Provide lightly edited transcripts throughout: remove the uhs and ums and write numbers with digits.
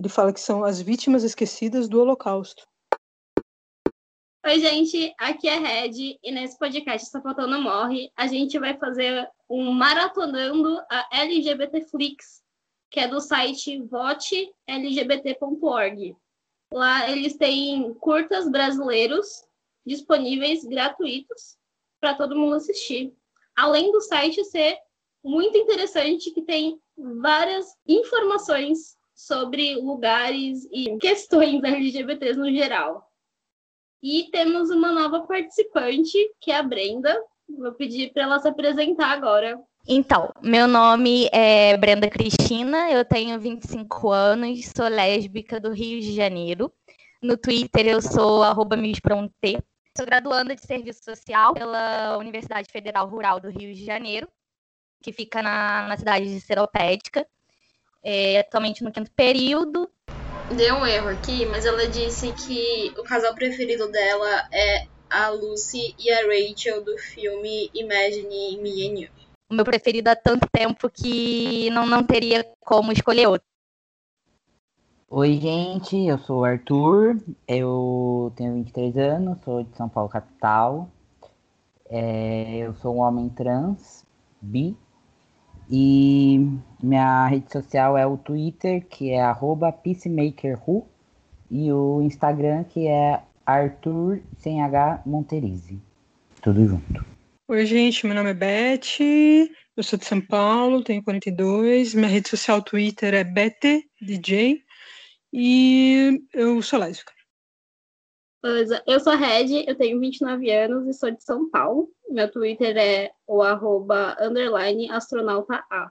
ele fala que são as vítimas esquecidas do Holocausto. Oi, gente, aqui é Red, e nesse podcast Só Faltando Morre, a gente vai fazer um maratonando a LGBTflix, que é do site votelgbt.org. Lá eles têm curtas brasileiros disponíveis, gratuitos, para todo mundo assistir. Além do site ser muito interessante, que tem várias informações sobre lugares e questões LGBTs no geral. E temos uma nova participante, que é a Brenda. Vou pedir para ela se apresentar agora. Então, meu nome é Brenda Cristina, eu tenho 25 anos, sou lésbica do Rio de Janeiro. No Twitter eu sou @misbronte. Sou graduanda de Serviço Social pela Universidade Federal Rural do Rio de Janeiro, que fica na cidade de Seropédica. Atualmente no 5º período. Deu um erro aqui, mas ela disse que o casal preferido dela é a Lucy e a Rachel do filme Imagine Me and You. O meu preferido há tanto tempo que não teria como escolher outro. Oi, gente, eu sou o Arthur, eu tenho 23 anos, sou de São Paulo, capital. Eu sou um homem trans, bi, e minha rede social é o Twitter, que é @peacemakerhu, e o Instagram, que é Arthur sem H Monterize. Tudo junto. Oi, gente, meu nome é Beth, eu sou de São Paulo, tenho 42, minha rede social Twitter é BetDJ e eu sou lésbica. Eu sou a Red, eu tenho 29 anos e sou de São Paulo. Meu Twitter é o @_astronauta A.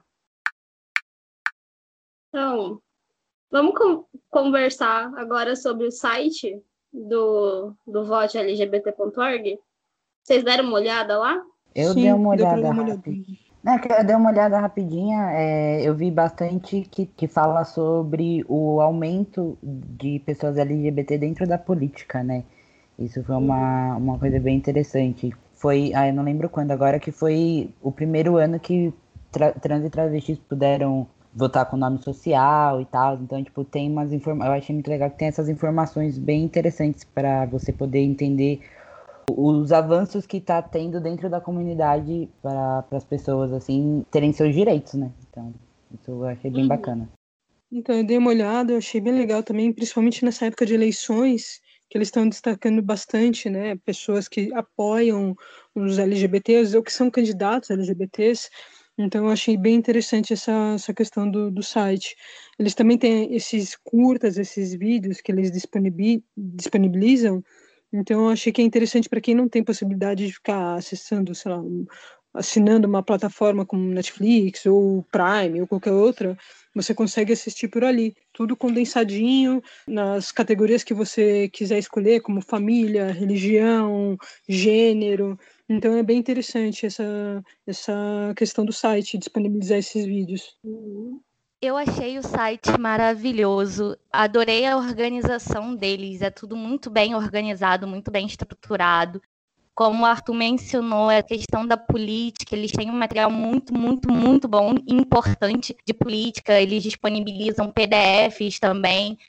Então, vamos conversar agora sobre o site do votelgbt.org. Vocês deram uma olhada lá? Eu Sim, dei uma deu pra olhada dar uma rapidinho. Eu dei uma olhada rapidinha, eu vi bastante que fala sobre o aumento de pessoas LGBT dentro da política, né? Isso foi uma coisa bem interessante. Foi, eu não lembro quando agora, que foi o primeiro ano que trans e travestis puderam votar com nome social e tal. Então, tipo, tem umas informações. Eu achei muito legal que tem essas informações bem interessantes para você poder entender os avanços que está tendo dentro da comunidade para as pessoas, assim, terem seus direitos, né? Então, isso eu achei bem bacana. Então, eu dei uma olhada, eu achei bem legal também, principalmente nessa época de eleições, que eles estão destacando bastante, né? Pessoas que apoiam os LGBTs ou que são candidatos LGBTs. Então, eu achei bem interessante essa questão do site. Eles também têm esses curtas, esses vídeos que eles disponibilizam. Então, eu achei que é interessante para quem não tem possibilidade de ficar acessando, sei lá, assinando uma plataforma como Netflix ou Prime ou qualquer outra, você consegue assistir por ali, tudo condensadinho, nas categorias que você quiser escolher, como família, religião, gênero. Então é bem interessante essa questão do site, disponibilizar esses vídeos. Eu achei o site maravilhoso, adorei a organização deles, é tudo muito bem organizado, muito bem estruturado. Como o Arthur mencionou, a questão da política, eles têm um material muito, muito, muito bom e importante de política, eles disponibilizam PDFs também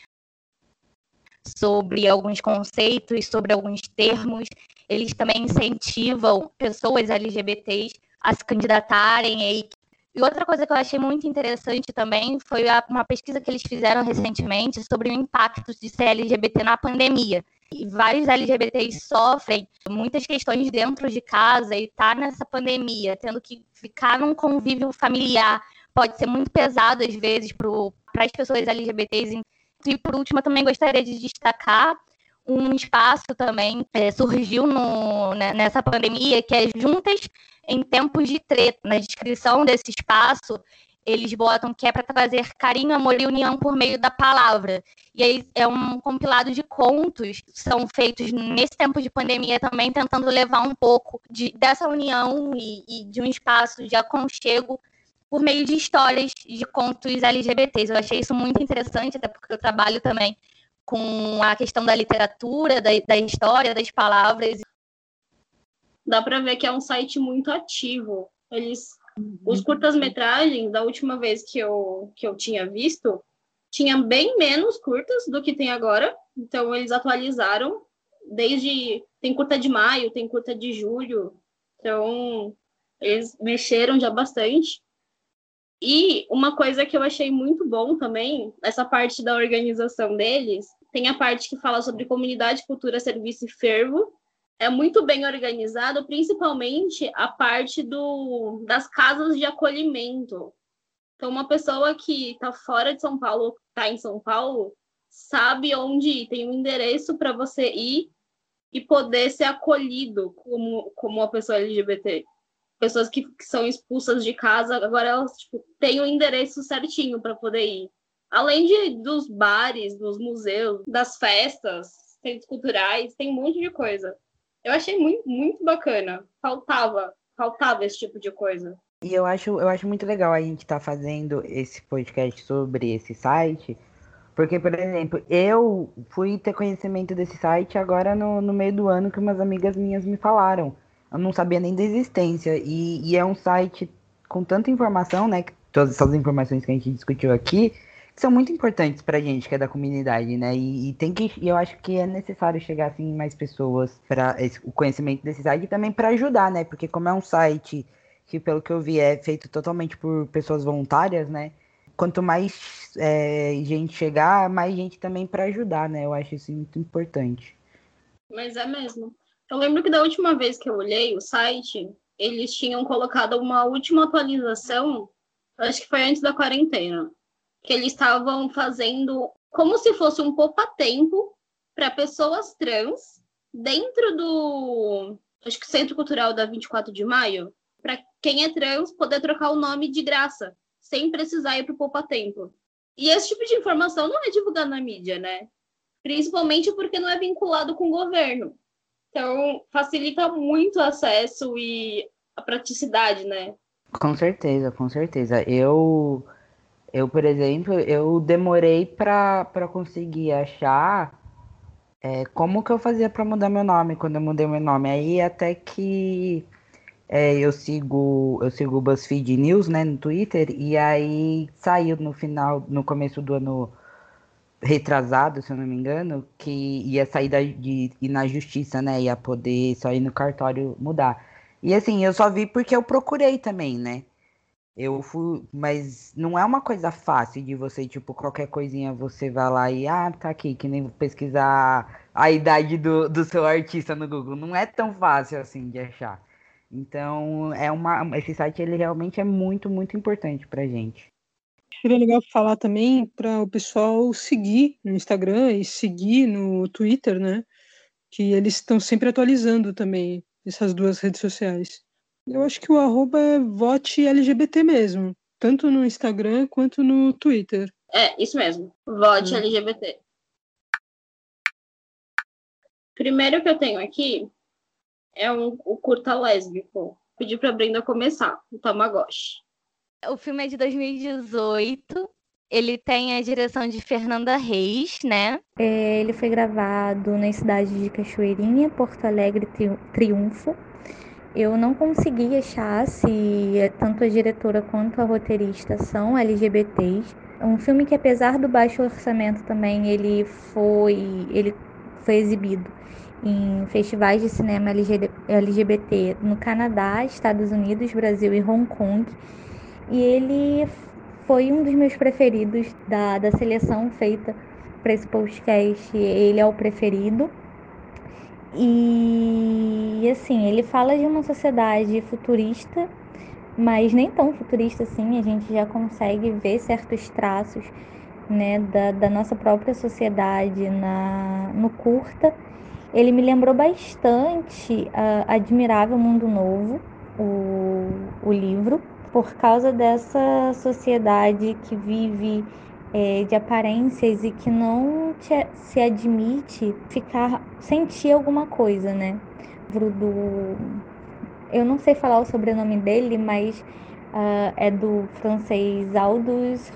sobre alguns conceitos, sobre alguns termos. Eles também incentivam pessoas LGBTs a se candidatarem. E outra coisa que eu achei muito interessante também foi uma pesquisa que eles fizeram recentemente sobre o impacto de ser LGBT na pandemia. E vários LGBTs sofrem muitas questões dentro de casa e tá nessa pandemia, tendo que ficar num convívio familiar. Pode ser muito pesado, às vezes, para as pessoas LGBTs. E, por último, eu também gostaria de destacar um espaço também surgiu nessa pandemia, que é Juntas em Tempos de Treta. Na descrição desse espaço, eles botam que é para trazer carinho, amor e união por meio da palavra. E aí é um compilado de contos que são feitos nesse tempo de pandemia também, tentando levar um pouco dessa união e de um espaço de aconchego por meio de histórias de contos LGBTs. Eu achei isso muito interessante, até porque eu trabalho também com a questão da literatura, da história, das palavras. Dá para ver que é um site muito ativo. Os curtas-metragens, da última vez que eu tinha visto, tinha bem menos curtas do que tem agora. Então, eles atualizaram. Tem curta de maio, tem curta de julho. Então, eles mexeram já bastante. E uma coisa que eu achei muito bom também, essa parte da organização deles, tem a parte que fala sobre comunidade, cultura, serviço e fervo. É muito bem organizado, principalmente a parte das casas de acolhimento. Então, uma pessoa que está fora de São Paulo, está em São Paulo, sabe onde ir, tem um endereço para você ir e poder ser acolhido como uma pessoa LGBT. Pessoas que são expulsas de casa, agora elas têm o endereço certinho para poder ir. Além dos bares, dos museus, das festas, centros culturais, tem um monte de coisa. Eu achei muito, muito bacana. Faltava esse tipo de coisa. E eu acho muito legal a gente estar fazendo esse podcast sobre esse site, porque, por exemplo, eu fui ter conhecimento desse site agora no meio do ano que umas amigas minhas me falaram. Eu não sabia nem da existência. E é um site com tanta informação, né? Todas essas informações que a gente discutiu aqui, que são muito importantes pra gente, que é da comunidade, né? E eu acho que é necessário chegar assim mais pessoas para o conhecimento desse site e também para ajudar, né? Porque como é um site que, pelo que eu vi, é feito totalmente por pessoas voluntárias, né? Quanto mais gente chegar, mais gente também para ajudar, né? Eu acho isso muito importante. Mas é mesmo. Eu lembro que da última vez que eu olhei o site, eles tinham colocado uma última atualização, acho que foi antes da quarentena, que eles estavam fazendo como se fosse um poupa-tempo para pessoas trans dentro acho que Centro Cultural da 24 de Maio, para quem é trans poder trocar o nome de graça, sem precisar ir para o poupa-tempo. E esse tipo de informação não é divulgado na mídia, né? Principalmente porque não é vinculado com o governo. Então, facilita muito o acesso e a praticidade, né? Com certeza, com certeza. Por exemplo, eu demorei para conseguir achar como que eu fazia para mudar meu nome quando eu mudei meu nome. Aí até que eu sigo o BuzzFeed News, né, no Twitter, e aí saiu no começo do ano retrasado, se eu não me engano, que ia sair de ir na justiça, né, ia poder só ir no cartório mudar. E assim, eu só vi porque eu procurei também, né? Eu fui, mas não é uma coisa fácil de você, tipo, qualquer coisinha você vai lá e, tá aqui, que nem pesquisar a idade do seu artista no Google. Não é tão fácil assim de achar. Então, esse site, ele realmente é muito, muito importante pra gente. Seria legal falar também para o pessoal seguir no Instagram e seguir no Twitter, né? Que eles estão sempre atualizando também essas duas redes sociais. Eu acho que o arroba é vote LGBT mesmo, tanto no Instagram quanto no Twitter. É, isso mesmo. Vote LGBT. Primeiro que eu tenho aqui é o curta lésbico. Pedi pra Brenda começar, o Tamagotchi. O filme é de 2018. Ele tem a direção de Fernanda Reis, né? Ele foi gravado nas cidades de Cachoeirinha, Porto Alegre e Triunfo. Eu não consegui achar se tanto a diretora quanto a roteirista são LGBTs. É um filme que, apesar do baixo orçamento também, ele foi exibido em festivais de cinema LGBT no Canadá, Estados Unidos, Brasil e Hong Kong. E ele foi um dos meus preferidos da seleção feita para esse podcast. Ele é o preferido. E assim, ele fala de uma sociedade futurista, mas nem tão futurista assim. A gente já consegue ver certos traços, né, da nossa própria sociedade no curta. Ele me lembrou bastante Admirável Mundo Novo, o livro, por causa dessa sociedade que vive de aparências e que não se admite sentir alguma coisa, né? Eu não sei falar o sobrenome dele, mas é do francês Aldous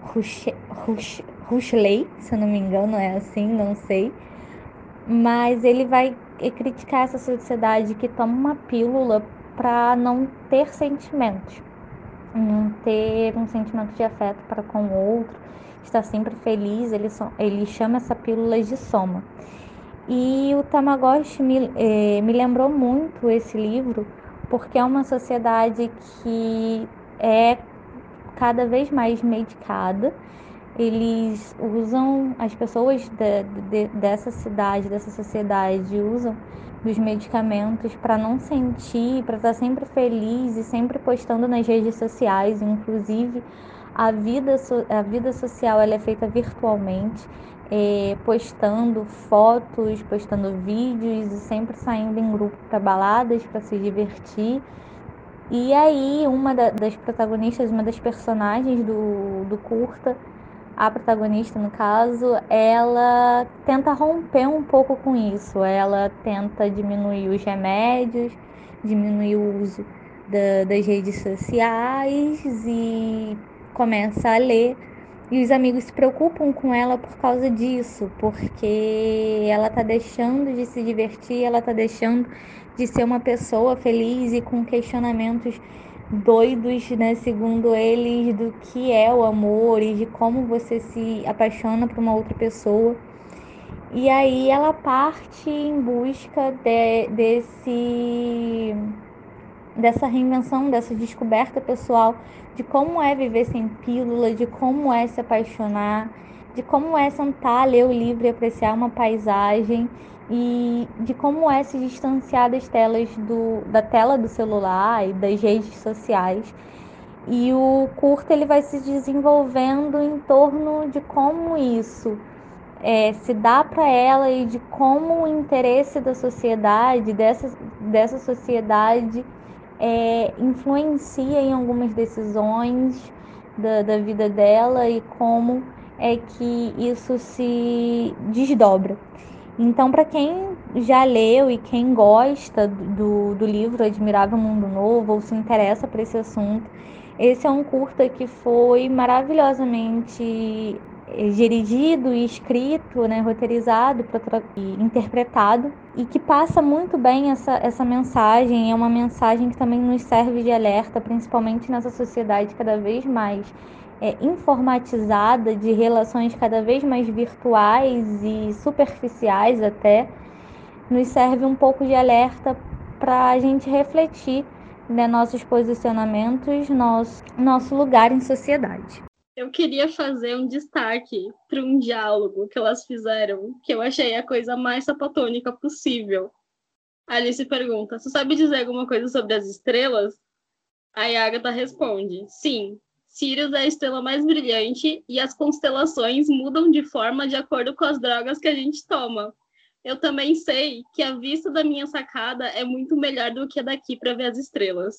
Huxley, se eu não me engano, é assim, não sei. Mas ele vai criticar essa sociedade que toma uma pílula para não ter sentimentos. ter um sentimento de afeto para com o outro, estar sempre feliz. Ele chama essa pílula de soma. E o Tamagotchi me lembrou muito esse livro, porque é uma sociedade que é cada vez mais medicada. Eles usam, as pessoas dessa cidade, dessa sociedade, usam dos medicamentos para não sentir, para estar sempre feliz e sempre postando nas redes sociais. Inclusive, a vida social ela é feita virtualmente, postando fotos, postando vídeos e sempre saindo em grupo para baladas para se divertir. E aí, uma das protagonistas, uma das personagens do curta, a protagonista, no caso, ela tenta romper um pouco com isso. Ela tenta diminuir os remédios, diminuir o uso das redes sociais e começa a ler. E os amigos se preocupam com ela por causa disso, porque ela tá deixando de se divertir, ela tá deixando de ser uma pessoa feliz e com questionamentos doidos, né, segundo eles, do que é o amor e de como você se apaixona por uma outra pessoa. E aí ela parte em busca dessa reinvenção, dessa descoberta pessoal de como é viver sem pílula, de como é se apaixonar, de como é sentar, ler o livro e apreciar uma paisagem, e de como é se distanciar das telas da tela do celular e das redes sociais. E o curta ele vai se desenvolvendo em torno de como isso se dá para ela e de como o interesse da sociedade, dessa sociedade, influencia em algumas decisões da vida dela e como é que isso se desdobra. Então, para quem já leu e quem gosta do livro Admirável Mundo Novo ou se interessa por esse assunto, esse é um curta que foi maravilhosamente dirigido e escrito, né, roteirizado e interpretado, e que passa muito bem essa mensagem. É uma mensagem que também nos serve de alerta, principalmente nessa sociedade cada vez mais informatizada, de relações cada vez mais virtuais e superficiais até. Nos serve um pouco de alerta para a gente refletir, né, nossos posicionamentos, nosso lugar em sociedade. Eu queria fazer um destaque para um diálogo que elas fizeram, que eu achei a coisa mais sapatônica possível. A Alice pergunta: você sabe dizer alguma coisa sobre as estrelas? Aí a Agatha responde: sim, Sirius é a estrela mais brilhante e as constelações mudam de forma de acordo com as drogas que a gente toma. Eu também sei que a vista da minha sacada é muito melhor do que a daqui para ver as estrelas.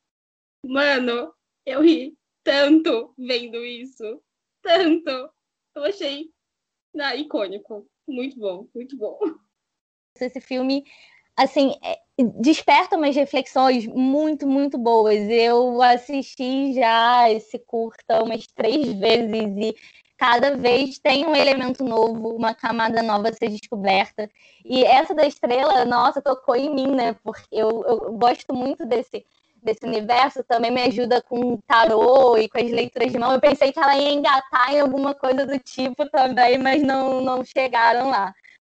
Mano, eu ri tanto vendo isso. Tanto. Eu achei icônico. Muito bom, muito bom. Esse filme, assim, desperta umas reflexões muito, muito boas. Eu assisti já esse curta umas 3 vezes e cada vez tem um elemento novo, uma camada nova a ser descoberta. E essa da estrela, nossa, tocou em mim, né? Porque eu gosto muito desse universo, também me ajuda com tarô e com as leituras de mão. Eu pensei que ela ia engatar em alguma coisa do tipo também, mas não chegaram lá.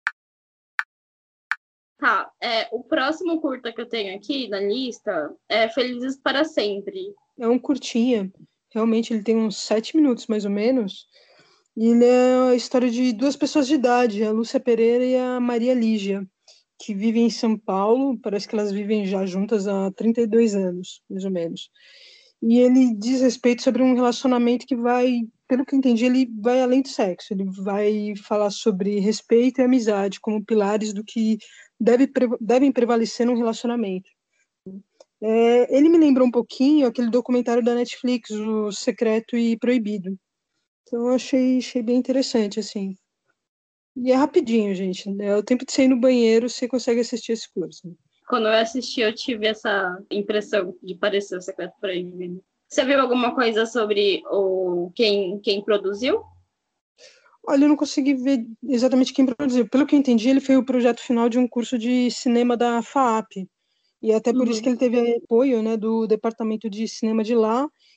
Tá, o próximo curta que eu tenho aqui na lista é Felizes para Sempre. É um curtinha, realmente ele tem uns 7 minutos mais ou menos, e ele é a história de 2 pessoas de idade, a Lúcia Pereira e a Maria Lígia, que vivem em São Paulo, parece que elas vivem já juntas há 32 anos, mais ou menos. E ele diz respeito sobre um relacionamento que vai, pelo que eu entendi, ele vai além do sexo, ele vai falar sobre respeito e amizade como pilares do que devem prevalecer num relacionamento. Ele me lembrou um pouquinho aquele documentário da Netflix, O Secreto e Proibido. Então eu achei bem interessante, assim. E é rapidinho, gente. É o tempo de você ir no banheiro, você consegue assistir esse curso. Quando eu assisti, eu tive essa impressão de parecer O Secreto Proibido. Você viu alguma coisa sobre quem produziu? Olha, eu não consegui ver exatamente quem produziu. Pelo que eu entendi, ele foi o projeto final de um curso de cinema da FAAP. E até por isso que ele teve apoio, né, do departamento de cinema de lá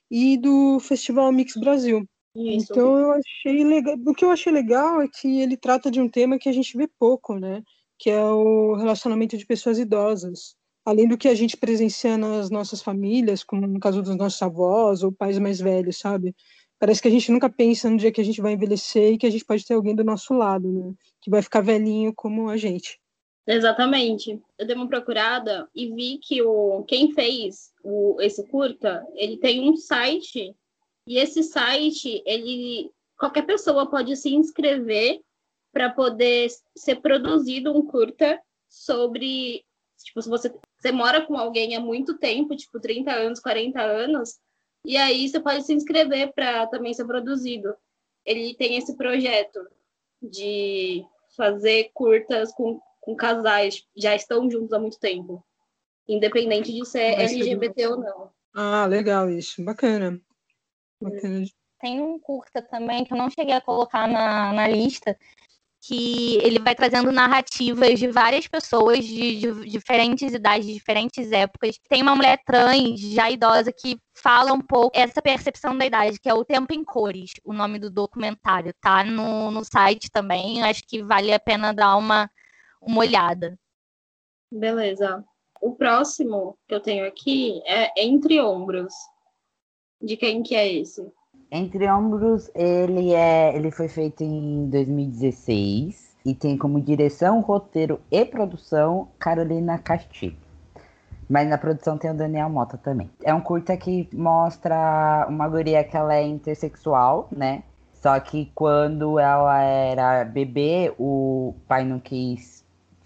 e do Festival Mix Brasil. Isso. Então eu achei legal. O que eu achei legal é que ele trata de um tema que a gente vê pouco, né? Que é o relacionamento de pessoas idosas. Além do que a gente presencia nas nossas famílias, como no caso dos nossos avós ou pais mais velhos, sabe? Parece que a gente nunca pensa no dia que a gente vai envelhecer e que a gente pode ter alguém do nosso lado, né? Que vai ficar velhinho como a gente. Exatamente. Eu dei uma procurada e vi que quem fez esse curta, ele tem um site, e esse site, qualquer pessoa pode se inscrever para poder ser produzido um curta sobre, tipo, se você mora com alguém há muito tempo, tipo 30 anos, 40 anos, e aí você pode se inscrever para também ser produzido. Ele tem esse projeto de fazer curtas com casais que já estão juntos há muito tempo, independente de ser LGBT ou não. Ah, legal isso. Bacana. Bacana. Tem um curta também que eu não cheguei a colocar na lista, que ele vai trazendo narrativas de várias pessoas de diferentes idades, de diferentes épocas. Tem uma mulher trans, já idosa, que fala um pouco essa percepção da idade, que é O Tempo em Cores, o nome do documentário. Tá no site também, acho que vale a pena dar uma olhada. Beleza. O próximo que eu tenho aqui é Entre Ombros. De quem que é esse? Entre Ombros, ele foi feito em 2016 e tem como direção, roteiro e produção Carolina Castilho. Mas na produção tem o Daniel Mota também. É um curta que mostra uma guria que ela é intersexual, né? Só que quando ela era bebê, o pai não quis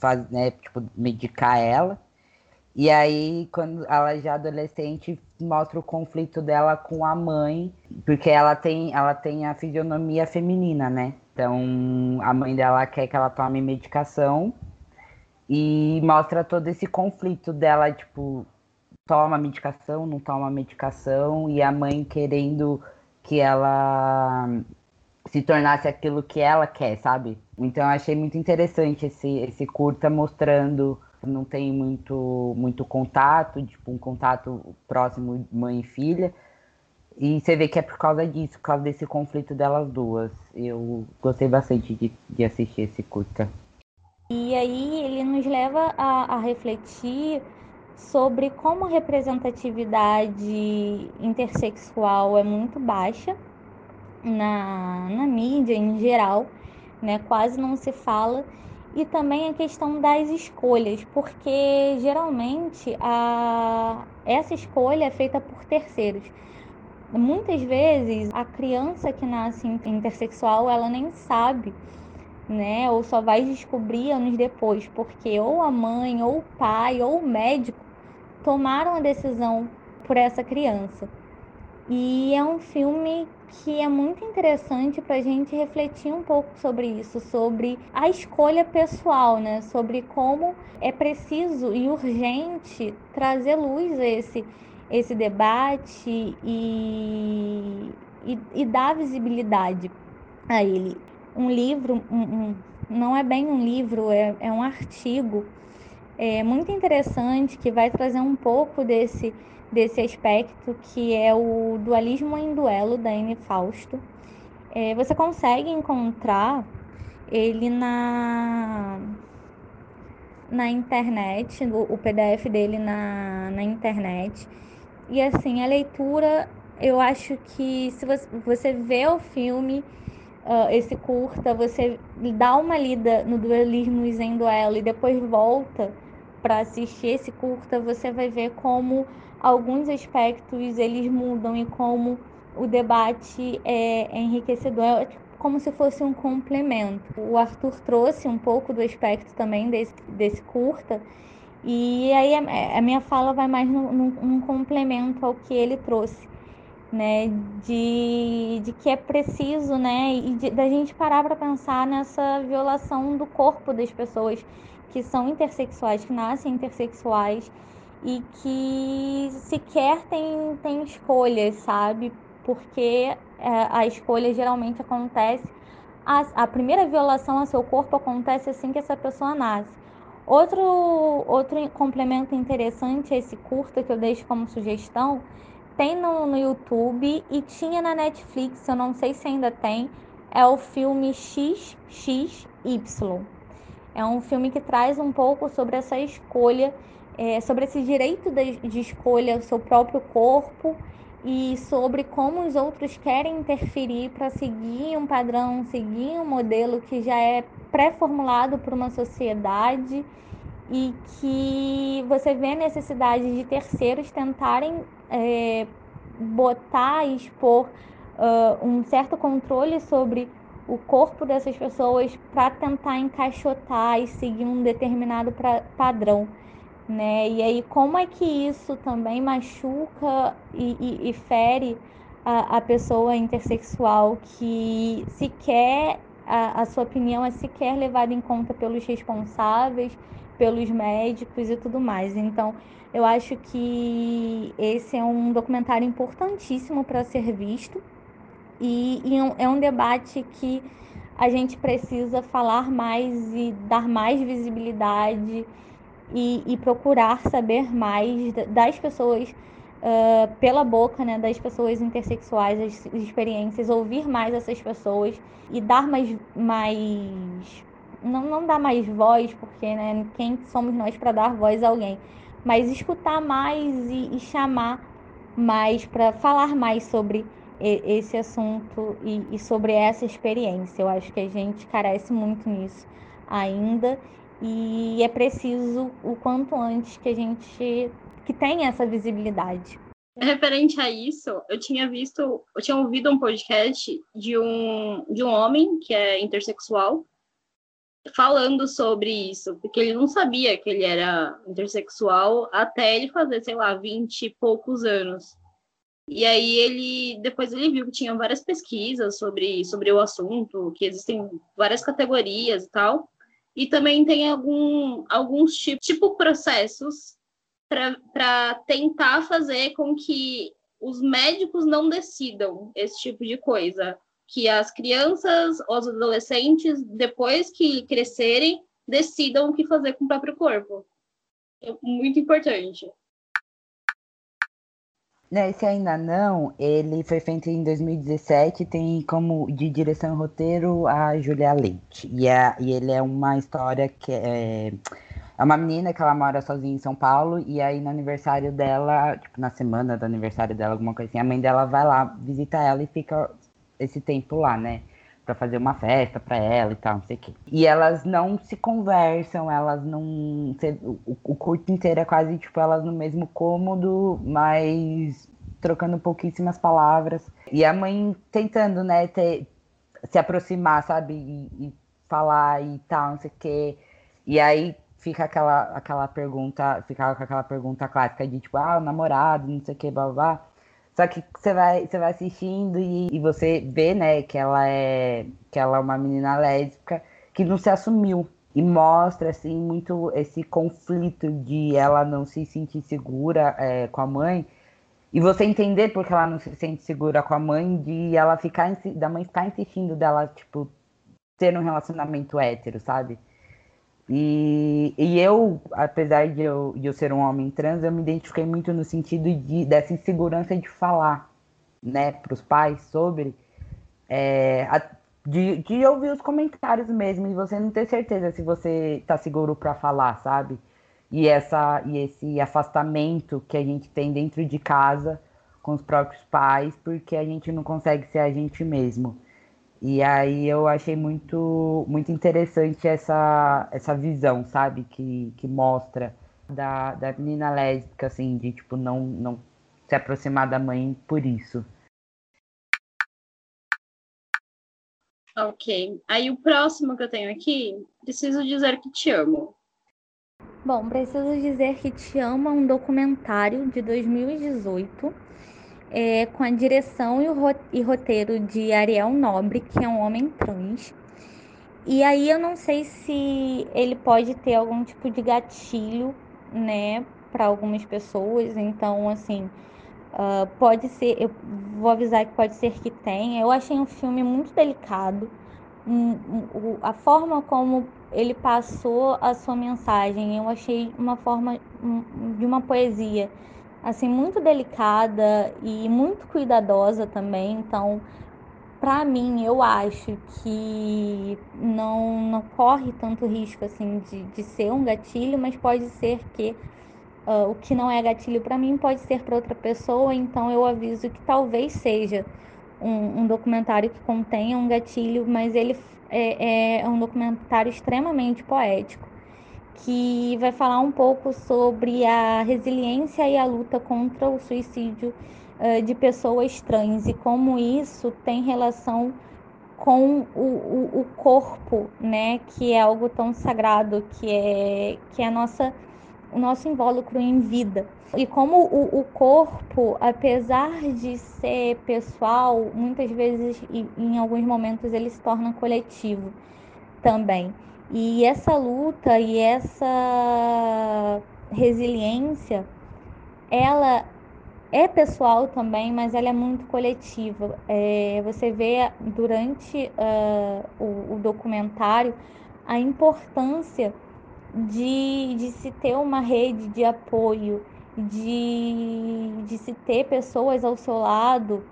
medicar ela. E aí, quando ela já é adolescente, mostra o conflito dela com a mãe, porque ela tem a fisionomia feminina, né? Então, a mãe dela quer que ela tome medicação e mostra todo esse conflito dela, tipo, toma medicação, não toma medicação, e a mãe querendo que ela se tornasse aquilo que ela quer, sabe? Então, eu achei muito interessante esse curta mostrando não tem muito contato, tipo um contato próximo mãe e filha. E você vê que é por causa disso, por causa desse conflito delas duas. Eu gostei bastante de assistir esse curta. E aí ele nos leva a refletir sobre como a representatividade intersexual é muito baixa na mídia em geral, né? Quase não se fala. E também a questão das escolhas, porque geralmente essa escolha é feita por terceiros. Muitas vezes a criança que nasce intersexual, ela nem sabe, né? Ou só vai descobrir anos depois, porque ou a mãe, ou o pai, ou o médico tomaram a decisão por essa criança. E é um filme que é muito interessante para a gente refletir um pouco sobre isso, sobre a escolha pessoal, né? Sobre como é preciso e urgente trazer luz a esse debate e dar visibilidade a ele. Um livro, não é bem um livro, é um artigo muito interessante que vai trazer um pouco desse aspecto, que é o Dualismo em Duelo, da Anne Fausto. Você consegue encontrar ele na internet, o PDF dele na internet. E assim, a leitura, eu acho que se você vê o filme, esse curta, você dá uma lida no Dualismo em Duelo e depois volta para assistir esse curta, você vai ver como alguns aspectos eles mudam e como o debate é enriquecedor, é como se fosse um complemento. O Arthur trouxe um pouco do aspecto também desse curta, e aí a minha fala vai mais num complemento ao que ele trouxe, né, de que é preciso, né, e da gente parar para pensar nessa violação do corpo das pessoas que são intersexuais, que nascem intersexuais e que sequer tem escolhas, sabe? Porque a escolha geralmente acontece, a primeira violação ao seu corpo acontece assim que essa pessoa nasce. Outro complemento interessante a esse curta que eu deixo como sugestão tem no YouTube e tinha na Netflix, eu não sei se ainda tem, é o filme XXY. É um filme que traz um pouco sobre essa escolha, sobre esse direito de escolha do seu próprio corpo e sobre como os outros querem interferir para seguir um padrão, seguir um modelo que já é pré-formulado por uma sociedade e que você vê a necessidade de terceiros tentarem botar e expor um certo controle sobre o corpo dessas pessoas para tentar encaixotar e seguir um determinado padrão, né? E aí como é que isso também machuca e fere a pessoa intersexual que sequer a sua opinião é sequer levada em conta pelos responsáveis, pelos médicos e tudo mais. Então, eu acho que esse é um documentário importantíssimo para ser visto e é um debate que a gente precisa falar mais e dar mais visibilidade e procurar saber mais das pessoas pela boca, né, das pessoas intersexuais, as experiências, ouvir mais essas pessoas e dar não dar mais voz, porque, né, quem somos nós para dar voz a alguém, mas escutar mais e chamar mais para falar mais sobre esse assunto e sobre essa experiência. Eu acho que a gente carece muito nisso ainda e é preciso o quanto antes que a gente que tenha essa visibilidade. Referente a isso, eu tinha ouvido um podcast de um homem que é intersexual falando sobre isso, porque ele não sabia que ele era intersexual até ele fazer, sei lá, 20 e poucos anos. E aí depois ele viu que tinha várias pesquisas sobre o assunto, que existem várias categorias e tal, e também tem alguns tipo processos para tentar fazer com que os médicos não decidam esse tipo de coisa, que as crianças ou os adolescentes, depois que crescerem, decidam o que fazer com o próprio corpo. É muito importante. Esse ainda não, ele foi feito em 2017, tem como de direção e roteiro a Julia Leite. E ele é uma história que é uma menina que ela mora sozinha em São Paulo, e aí no aniversário dela, tipo, na semana do aniversário dela, alguma coisa assim, a mãe dela vai lá, visita ela e fica esse tempo lá, né? Pra fazer uma festa pra ela e tal, não sei o quê. E elas não se conversam, elas não. O curto inteiro é quase, tipo, elas no mesmo cômodo, mas trocando pouquíssimas palavras. E a mãe tentando, né, se aproximar, sabe? E falar e tal, não sei o quê. E aí fica aquela pergunta, ficava com aquela pergunta clássica de tipo, o namorado, não sei o que, blá, blá, blá. Só que você vai assistindo e você vê, né, que ela é uma menina lésbica que não se assumiu. E mostra, assim, muito esse conflito de ela não se sentir segura com a mãe. E você entender porque ela não se sente segura com a mãe, de ela da mãe ficar insistindo dela, tipo, ter um relacionamento hétero, sabe? E eu, apesar de eu ser um homem trans, eu me identifiquei muito no sentido dessa insegurança de falar, né, para os pais sobre, de ouvir os comentários mesmo, e você não ter certeza se você tá seguro para falar, sabe? E esse afastamento que a gente tem dentro de casa com os próprios pais, porque a gente não consegue ser a gente mesmo. E aí eu achei muito, muito interessante essa visão, sabe? Que mostra da menina lésbica, assim, de tipo, não se aproximar da mãe por isso. Ok. Aí o próximo que eu tenho aqui, Preciso Dizer Que Te Amo. Bom, Preciso Dizer Que Te Amo é um documentário de 2018, com a direção e roteiro de Ariel Nobre, que é um homem trans. E aí eu não sei se ele pode ter algum tipo de gatilho, né, para algumas pessoas. Então, assim, pode ser, eu vou avisar que pode ser que tenha. Eu achei um filme muito delicado. A forma como ele passou a sua mensagem, eu achei uma forma de uma poesia assim, muito delicada e muito cuidadosa também. Então, para mim, eu acho que não corre tanto risco assim de ser um gatilho, mas pode ser que o que não é gatilho para mim pode ser para outra pessoa. Então, eu aviso que talvez seja um documentário que contenha um gatilho, mas ele é um documentário extremamente poético, que vai falar um pouco sobre a resiliência e a luta contra o suicídio de pessoas trans e como isso tem relação com o corpo, né, que é algo tão sagrado, que é o nosso invólucro em vida. E como o corpo, apesar de ser pessoal, muitas vezes e em alguns momentos ele se torna coletivo também. E essa luta e essa resiliência, ela é pessoal também, mas ela é muito coletiva. Você vê durante o documentário a importância de se ter uma rede de apoio, de se ter pessoas ao seu lado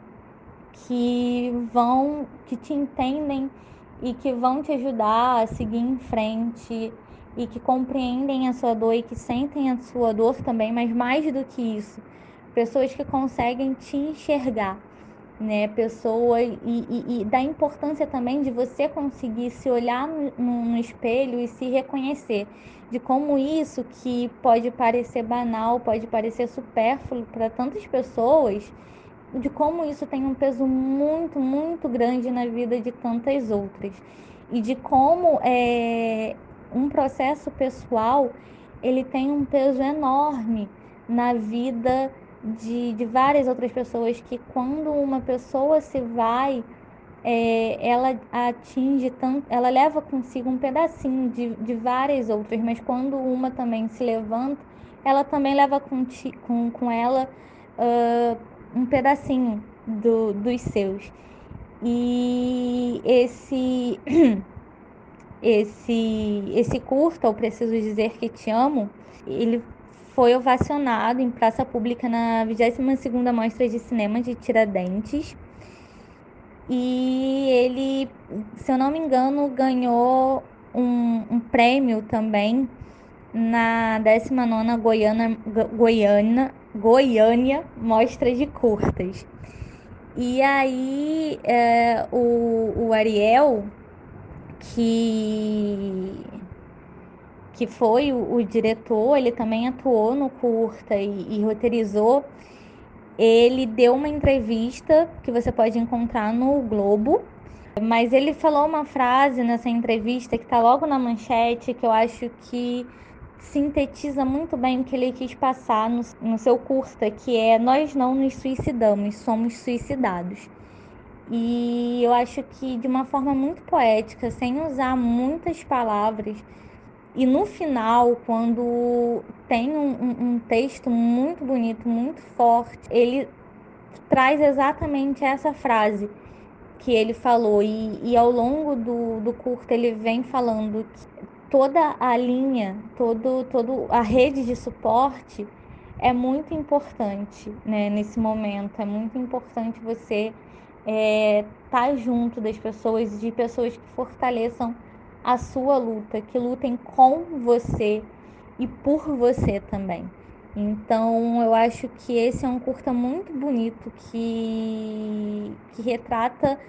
que te entendem e que vão te ajudar a seguir em frente e que compreendem a sua dor e que sentem a sua dor também, mas mais do que isso, pessoas que conseguem te enxergar, né? Pessoa e da importância também de você conseguir se olhar no espelho e se reconhecer, de como isso que pode parecer banal, pode parecer supérfluo para tantas pessoas, de como isso tem um peso muito, muito grande na vida de tantas outras. E de como um processo pessoal ele tem um peso enorme na vida de várias outras pessoas, que quando uma pessoa se vai, ela atinge tanto, ela leva consigo um pedacinho de várias outras, mas quando uma também se levanta, ela também leva com ela um pedacinho dos seus. E esse curta, Eu Preciso Dizer Que Te Amo, ele foi ovacionado em praça pública na 22ª Mostra de Cinema de Tiradentes. E ele, se eu não me engano, ganhou um prêmio também na 19ª Goiânia Mostra de Curtas. E aí o Ariel, que foi o diretor, ele também atuou no curta e roteirizou. Ele deu uma entrevista que você pode encontrar no Globo, mas ele falou uma frase nessa entrevista que está logo na manchete, que eu acho que sintetiza muito bem o que ele quis passar no seu curta, que é: nós não nos suicidamos, somos suicidados. E eu acho que de uma forma muito poética, sem usar muitas palavras, e no final, quando tem um texto muito bonito, muito forte, ele traz exatamente essa frase que ele falou. E ao longo do curto ele vem falando que toda a linha, todo a rede de suporte é muito importante, né, nesse momento. É muito importante você estar junto das pessoas, de pessoas que fortaleçam a sua luta, que lutem com você e por você também. Então, eu acho que esse é um curta muito bonito que retrata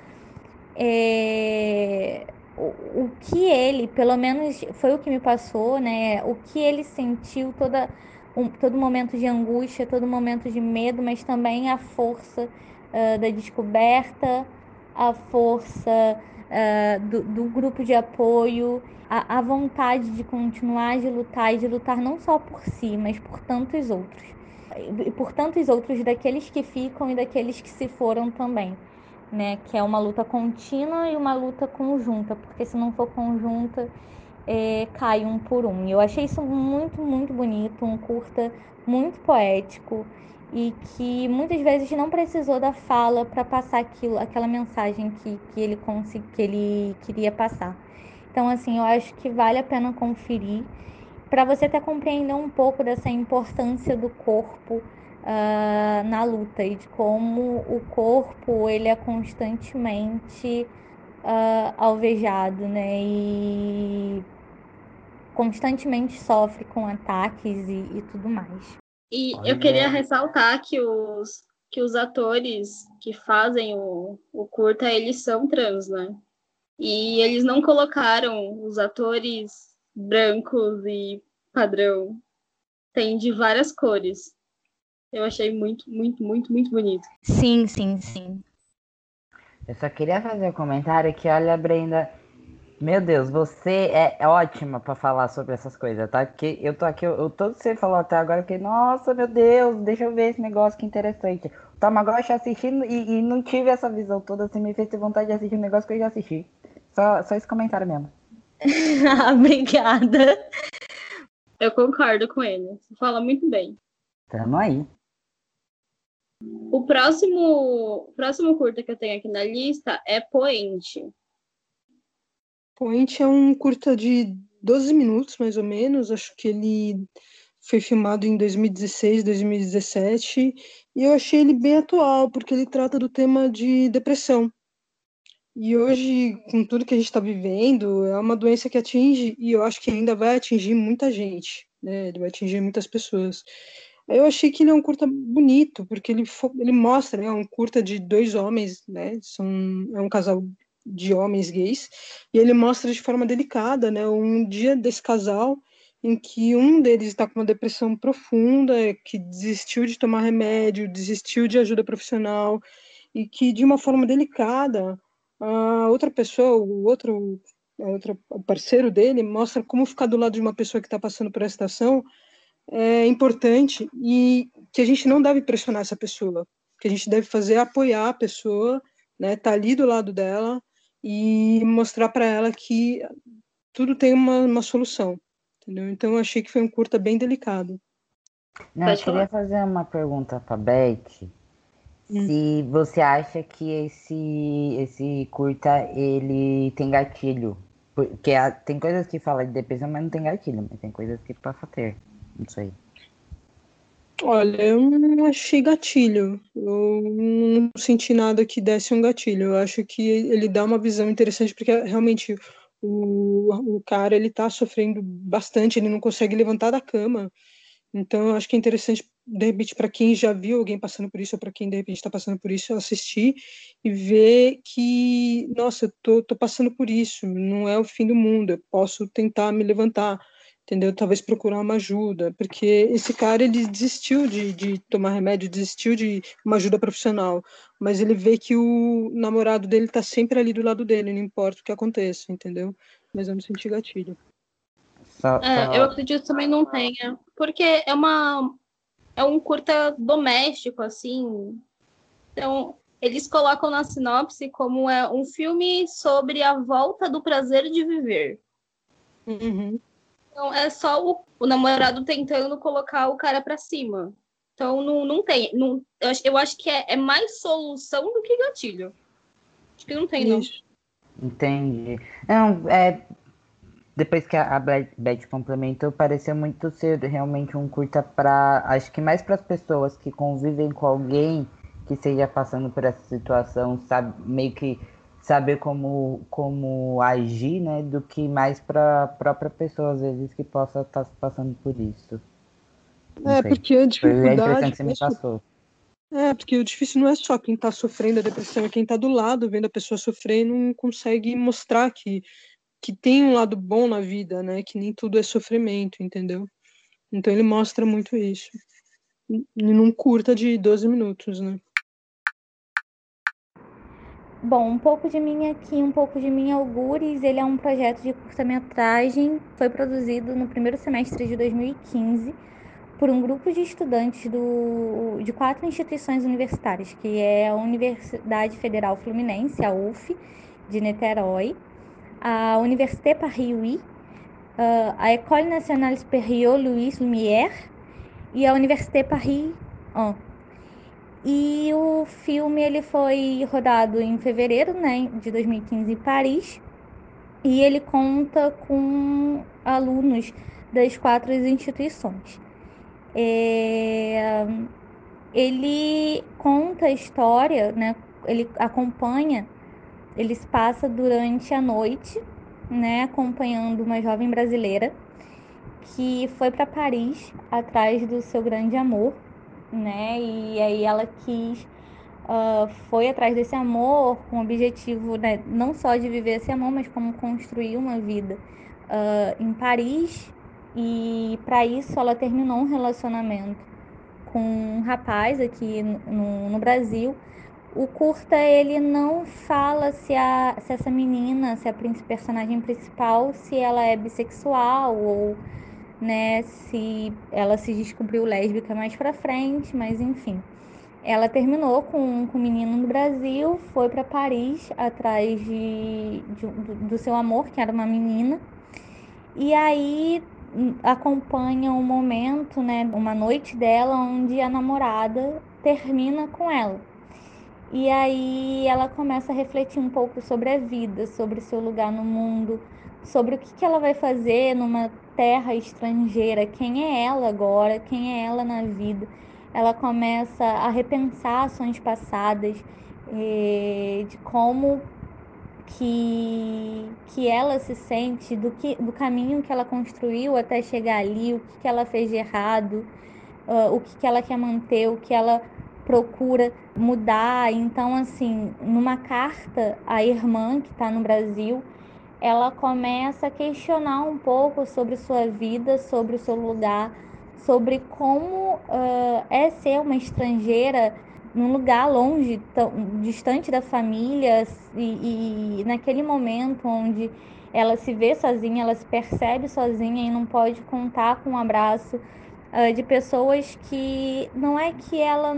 o que ele, pelo menos foi o que me passou, né? O que ele sentiu, todo momento de angústia, todo momento de medo, mas também a força da descoberta, a força do grupo de apoio, a vontade de continuar de lutar e de lutar não só por si, mas por tantos outros. E por tantos outros daqueles que ficam e daqueles que se foram também, né? Que é uma luta contínua e uma luta conjunta, porque se não for conjunta, cai um por um. E eu achei isso muito, muito bonito, um curta muito poético e que muitas vezes não precisou da fala para passar aquela mensagem que ele queria passar. Então, assim, eu acho que vale a pena conferir. para você até compreender um pouco dessa importância do corpo na luta e de como o corpo ele é constantemente alvejado, né? E constantemente sofre com ataques e tudo mais. E eu queria ressaltar que os atores que fazem o curta, eles são trans, né? E eles não colocaram os atores brancos e padrão. Tem de várias cores. Eu achei muito, muito, muito, muito bonito. Sim, sim, sim. Eu só queria fazer um comentário que, olha, Brenda, meu Deus, você é ótima pra falar sobre essas coisas, tá? Porque eu tô aqui, todo que você falou até agora, eu fiquei, nossa, meu Deus, deixa eu ver esse negócio que interessante. O Tamagotchi assistindo e não tive essa visão toda, assim, me fez ter vontade de assistir um negócio que eu já assisti. Só esse comentário mesmo. Obrigada. Eu concordo com ele. Você fala muito bem. Tamo aí. O próximo curta que eu tenho aqui na lista é Poente. Point é um curta de 12 minutos, mais ou menos. Acho que ele foi filmado em 2016, 2017. E eu achei ele bem atual, porque ele trata do tema de depressão. E hoje, com tudo que a gente está vivendo, é uma doença que atinge, e eu acho que ainda vai atingir muita gente, né? Ele vai atingir muitas pessoas. Eu achei que ele é um curta bonito, porque ele mostra, né, um curta de dois homens, né? É um casal de homens gays, e ele mostra de forma delicada, né, um dia desse casal em que um deles está com uma depressão profunda, que desistiu de tomar remédio, desistiu de ajuda profissional, e que de uma forma delicada a outra pessoa, o parceiro dele mostra como ficar do lado de uma pessoa que está passando por essa situação é importante e que a gente não deve pressionar essa pessoa, que a gente deve fazer é apoiar a pessoa, né, tá ali do lado dela e mostrar para ela que tudo tem uma solução, entendeu? Então eu achei que foi um curta bem delicado. Não, eu queria fazer uma pergunta pra Beth. Se você acha que esse curta, ele tem gatilho. Porque tem coisas que falam de depressão, mas não tem gatilho. Mas tem coisas que passa a ter. Não sei. Olha, eu não achei gatilho. Eu não senti nada que desse um gatilho. Eu acho que ele dá uma visão interessante, porque realmente o cara, ele tá sofrendo bastante, ele não consegue levantar da cama. Então, eu acho que é interessante, de repente, para quem já viu alguém passando por isso, ou para quem, de repente, está passando por isso, assistir e ver que, nossa, eu tô passando por isso, não é o fim do mundo, eu posso tentar me levantar, entendeu? Talvez procurar uma ajuda, porque esse cara, ele desistiu de tomar remédio, desistiu de uma ajuda profissional, mas ele vê que o namorado dele está sempre ali do lado dele, não importa o que aconteça, entendeu? Mas eu não senti gatilho. Eu acredito que também não tenha, porque é um curta doméstico, assim. Então, eles colocam na sinopse como é um filme sobre a volta do prazer de viver. Uhum. Então, é só o namorado tentando colocar o cara pra cima. Então, não tem. Não, eu acho que é mais solução do que gatilho. Acho que não tem, não. Isso. Entendi. Não, depois que a Beth complementou, pareceu muito ser realmente um curta para, acho que mais para as pessoas que convivem com alguém que esteja passando por essa situação, sabe, meio que saber como agir, né, do que mais para a própria pessoa, às vezes, que possa estar passando por isso. Não sei. Porque a Foi a impressão dificuldade que você me passou. porque o difícil não é só quem está sofrendo a depressão, é quem está do lado, vendo a pessoa sofrer e não consegue mostrar que tem um lado bom na vida, né? Que nem tudo é sofrimento, entendeu? Então ele mostra muito isso. Num curta de 12 minutos, né? Bom, um pouco de mim aqui, um pouco de mim Algures. Ele é um projeto de curta-metragem. Foi produzido no primeiro semestre de 2015 por um grupo de estudantes de 4 instituições universitárias, que é a Universidade Federal Fluminense, a UF, de Niterói, a Université Paris-VI, a École Nationale Supérieure Louis Lumière e a Université Paris 1. E o filme ele foi rodado em fevereiro, né, de 2015 em Paris. E ele conta com alunos das 4 instituições. Ele conta a história, né? Ele acompanha, ele se passa durante a noite, né? Acompanhando uma jovem brasileira que foi para Paris atrás do seu grande amor, né? E aí ela foi atrás desse amor com o objetivo, né, não só de viver esse amor, mas como construir uma vida em Paris. E para isso ela terminou um relacionamento com um rapaz aqui no Brasil. O curta, ele não fala se essa menina, se a personagem principal, se ela é bissexual ou, né, se ela se descobriu lésbica mais pra frente, mas enfim. Ela terminou com um menino no Brasil, foi para Paris atrás do seu amor, que era uma menina. E aí acompanha um momento, né, uma noite dela, onde a namorada termina com ela. E aí ela começa a refletir um pouco sobre a vida, sobre o seu lugar no mundo, sobre o que ela vai fazer numa terra estrangeira, quem é ela agora, quem é ela na vida. Ela começa a repensar ações passadas, de como que ela se sente, do caminho que ela construiu até chegar ali, o que ela fez de errado, o que ela quer manter, o que ela procura mudar. Então, assim, numa carta, a irmã que está no Brasil, ela começa a questionar um pouco sobre sua vida, sobre o seu lugar, sobre como é ser uma estrangeira num lugar longe, tão, distante da família, e naquele momento onde ela se vê sozinha, ela se percebe sozinha e não pode contar com um abraço de pessoas que não é que ela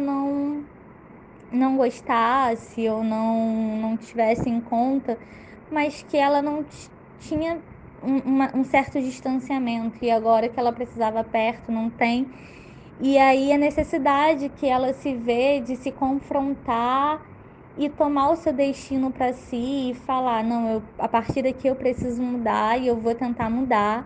não gostasse ou não tivesse em conta, mas que ela não tinha um certo distanciamento, e agora que ela precisava perto, não tem. E aí a necessidade que ela se vê de se confrontar e tomar o seu destino para si e falar, não, a partir daqui eu preciso mudar e eu vou tentar mudar.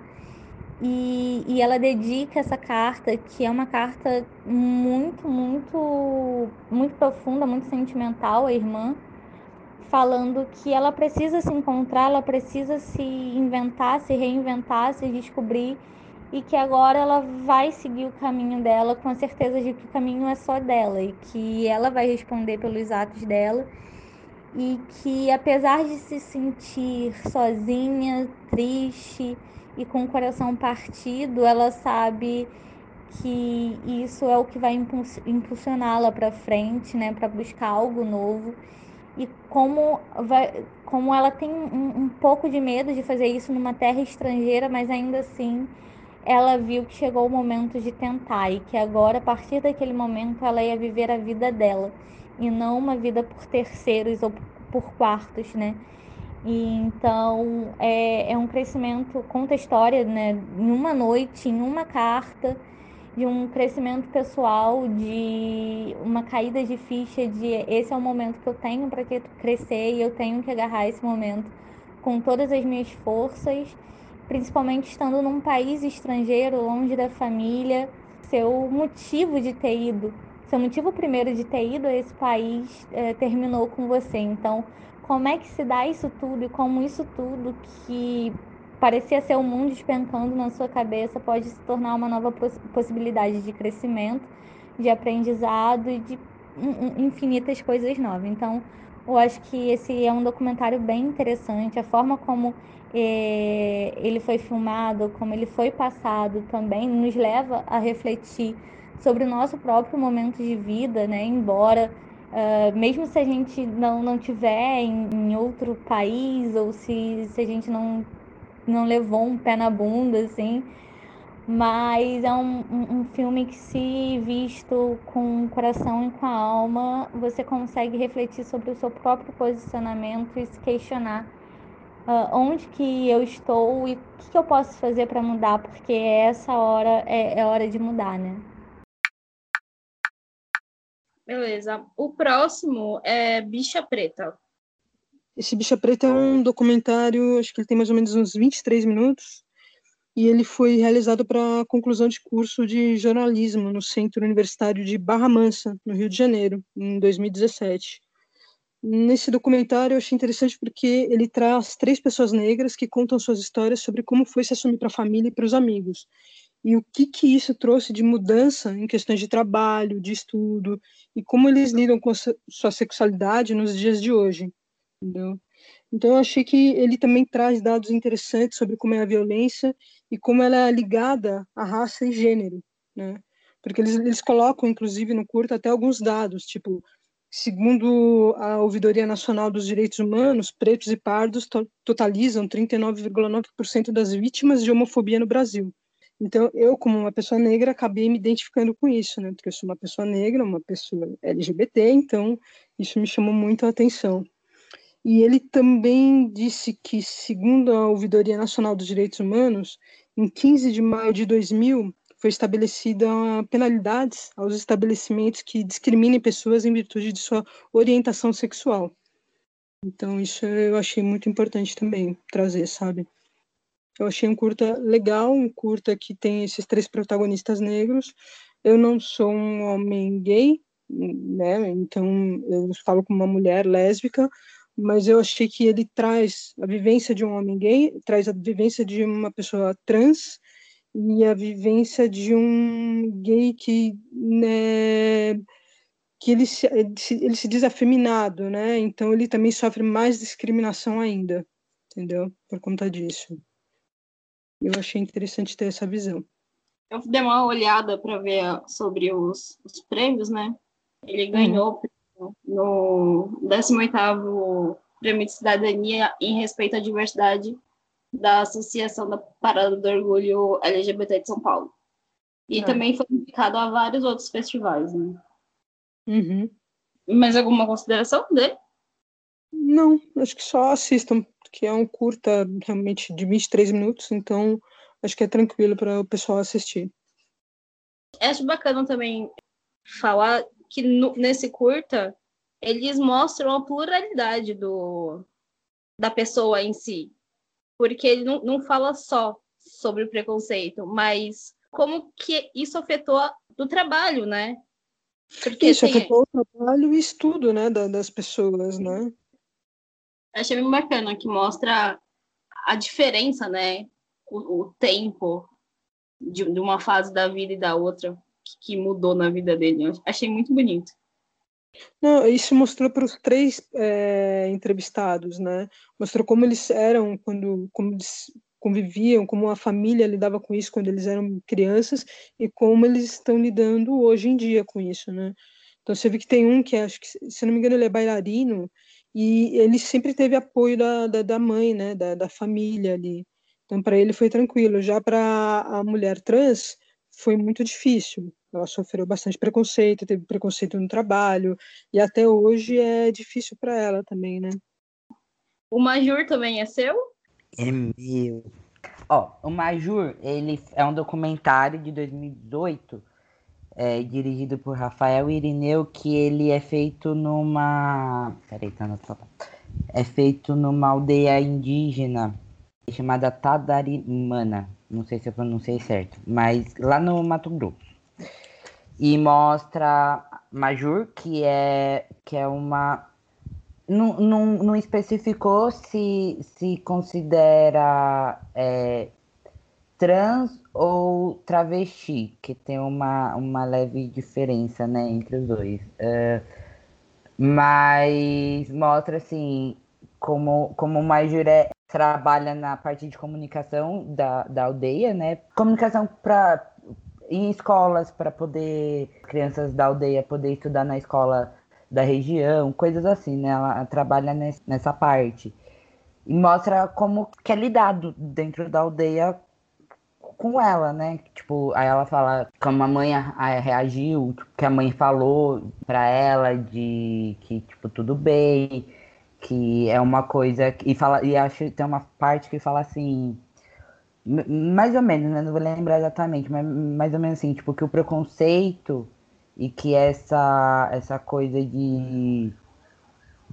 E ela dedica essa carta, que é uma carta muito, muito, muito profunda, muito sentimental, à irmã, falando que ela precisa se encontrar, ela precisa se inventar, se reinventar, se descobrir, e que agora ela vai seguir o caminho dela com a certeza de que o caminho é só dela e que ela vai responder pelos atos dela, e que apesar de se sentir sozinha, triste e com o coração partido, ela sabe que isso é o que vai impulsioná-la para frente, né, para buscar algo novo. E como ela tem um pouco de medo de fazer isso numa terra estrangeira, mas ainda assim ela viu que chegou o momento de tentar, e que agora, a partir daquele momento, ela ia viver a vida dela e não uma vida por terceiros ou por quartos, né? E então é um crescimento, conta a história, né, em uma noite, em uma carta, de um crescimento pessoal, de uma caída de ficha, de esse é o momento que eu tenho para crescer e eu tenho que agarrar esse momento com todas as minhas forças, principalmente estando num país estrangeiro, longe da família. Seu motivo de ter ido, seu motivo primeiro de ter ido a esse país terminou com você. Então, como é que se dá isso tudo e como isso tudo que parecia ser o mundo despencando na sua cabeça pode se tornar uma nova possibilidade de crescimento, de aprendizado e de infinitas coisas novas. Então, eu acho que esse é um documentário bem interessante. A forma como ele foi filmado, como ele foi passado também nos leva a refletir sobre o nosso próprio momento de vida, né? Embora mesmo se a gente não tiver em outro país, ou se a gente não levou um pé na bunda, assim, mas é um filme que, se visto com o coração e com a alma, você consegue refletir sobre o seu próprio posicionamento e se questionar onde que eu estou e o que eu posso fazer para mudar, porque essa hora é hora de mudar, né? Beleza. O próximo é Bicha Preta. Esse Bicha Preta é um documentário, acho que ele tem mais ou menos uns 23 minutos, e ele foi realizado para a conclusão de curso de jornalismo no Centro Universitário de Barra Mansa, no Rio de Janeiro, em 2017. Nesse documentário eu achei interessante porque ele traz 3 pessoas negras que contam suas histórias sobre como foi se assumir para a família e para os amigos. E o que isso trouxe de mudança em questões de trabalho, de estudo, e como eles lidam com a sua sexualidade nos dias de hoje, entendeu? Então eu achei que ele também traz dados interessantes sobre como é a violência e como ela é ligada à raça e gênero, né? Porque eles colocam, inclusive, no curto até alguns dados, tipo, segundo a Ouvidoria Nacional dos Direitos Humanos, pretos e pardos totalizam 39,9% das vítimas de homofobia no Brasil. Então, eu, como uma pessoa negra, acabei me identificando com isso, né? Porque eu sou uma pessoa negra, uma pessoa LGBT, então isso me chamou muito a atenção. E ele também disse que, segundo a Ouvidoria Nacional dos Direitos Humanos, em 15 de maio de 2000, foi estabelecida penalidades aos estabelecimentos que discriminem pessoas em virtude de sua orientação sexual. Então, isso eu achei muito importante também trazer, sabe? Eu achei um curta legal, um curta que tem esses 3 protagonistas negros. Eu não sou um homem gay, né? Então eu falo como uma mulher lésbica, mas eu achei que ele traz a vivência de um homem gay, traz a vivência de uma pessoa trans e a vivência de um gay que, né, que ele se diz afeminado, né? Então ele também sofre mais discriminação ainda, entendeu? Por conta disso. Eu achei interessante ter essa visão. Eu dei uma olhada para ver sobre os prêmios, né? Ele ganhou no 18º Prêmio de Cidadania em respeito à diversidade da Associação da Parada do Orgulho LGBT de São Paulo. E também foi indicado a vários outros festivais, né? Uhum. Mais alguma consideração dele? Não, acho que só assistam, porque é um curta realmente de 23 minutos, então acho que é tranquilo para o pessoal assistir. Acho bacana também falar que nesse curta eles mostram a pluralidade da pessoa em si. Porque ele não fala só sobre o preconceito, mas como que isso afetou do trabalho, né? Porque isso afetou o trabalho e estudo, né, das pessoas, né? Achei bem bacana que mostra a diferença, né? O tempo de uma fase da vida e da outra que mudou na vida dele. Eu achei muito bonito. Não, isso mostrou para os 3 entrevistados, né? Mostrou como eles eram como eles conviviam, como a família lidava com isso quando eles eram crianças e como eles estão lidando hoje em dia com isso, né? Então você vê que tem um que acho que, se não me engano, ele é bailarino e ele sempre teve apoio da mãe, né? Da família ali. Então para ele foi tranquilo. Já para a mulher trans foi muito difícil. Ela sofreu bastante preconceito, teve preconceito no trabalho, e até hoje é difícil para ela também, né? O Majur também é seu? É meu. Ó, o Majur, ele é um documentário de 2018, dirigido por Rafael Irineu, que ele é feito numa... Peraí, tá no total. É feito numa aldeia indígena chamada Tadarimana. Não sei se eu pronunciei certo, mas lá no Mato Grosso. E mostra Majur, que é uma... Não especificou se considera trans ou travesti, que tem uma leve diferença, né, entre os dois. Mas mostra, assim, como o Majuré trabalha na parte de comunicação da aldeia, né? Comunicação em escolas, para poder crianças da aldeia poder estudar na escola da região, coisas assim, né? Ela trabalha nessa parte. E mostra como que é lidado dentro da aldeia com ela, né? Tipo, aí ela fala como a mãe reagiu, tipo, que a mãe falou pra ela de que, tipo, tudo bem, que é uma coisa... E acho que tem uma parte que fala assim... Mais ou menos, né? Não vou lembrar exatamente, mas mais ou menos assim, tipo, que o preconceito e que essa coisa de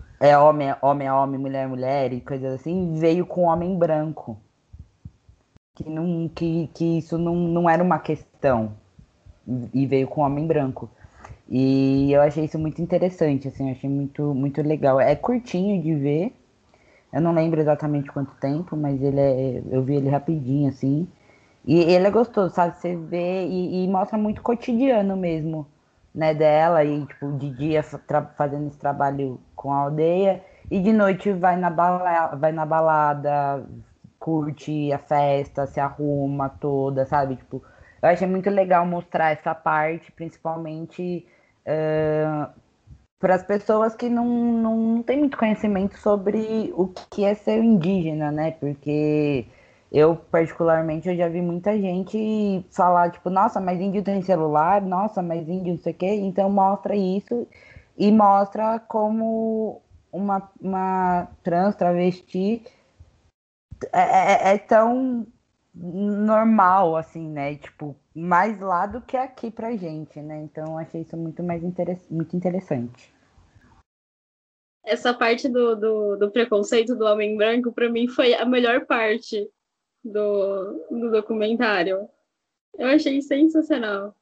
homem é homem, mulher é mulher e coisas assim, veio com o homem branco. que isso não era uma questão, e veio com o homem branco. E eu achei isso muito interessante, assim, eu achei muito legal. É curtinho de ver, eu não lembro exatamente quanto tempo, mas eu vi ele rapidinho, assim. E ele é gostoso, sabe? Você vê e mostra muito cotidiano mesmo, né, dela. E, tipo, de dia fazendo esse trabalho com a aldeia. E de noite vai na balada, curte a festa, se arruma toda, sabe? Tipo, eu achei muito legal mostrar essa parte, principalmente para as pessoas que não têm muito conhecimento sobre o que é ser indígena, né? Porque eu, particularmente, eu já vi muita gente falar, tipo, nossa, mas índio tem celular, nossa, mas índio não sei o quê. Então mostra isso e mostra como uma trans, travesti é tão normal, assim, né? Tipo, mais lá do que aqui pra gente, né? Então eu achei isso muito interessante. Essa parte do preconceito do homem branco, para mim, foi a melhor parte do documentário. Eu achei sensacional.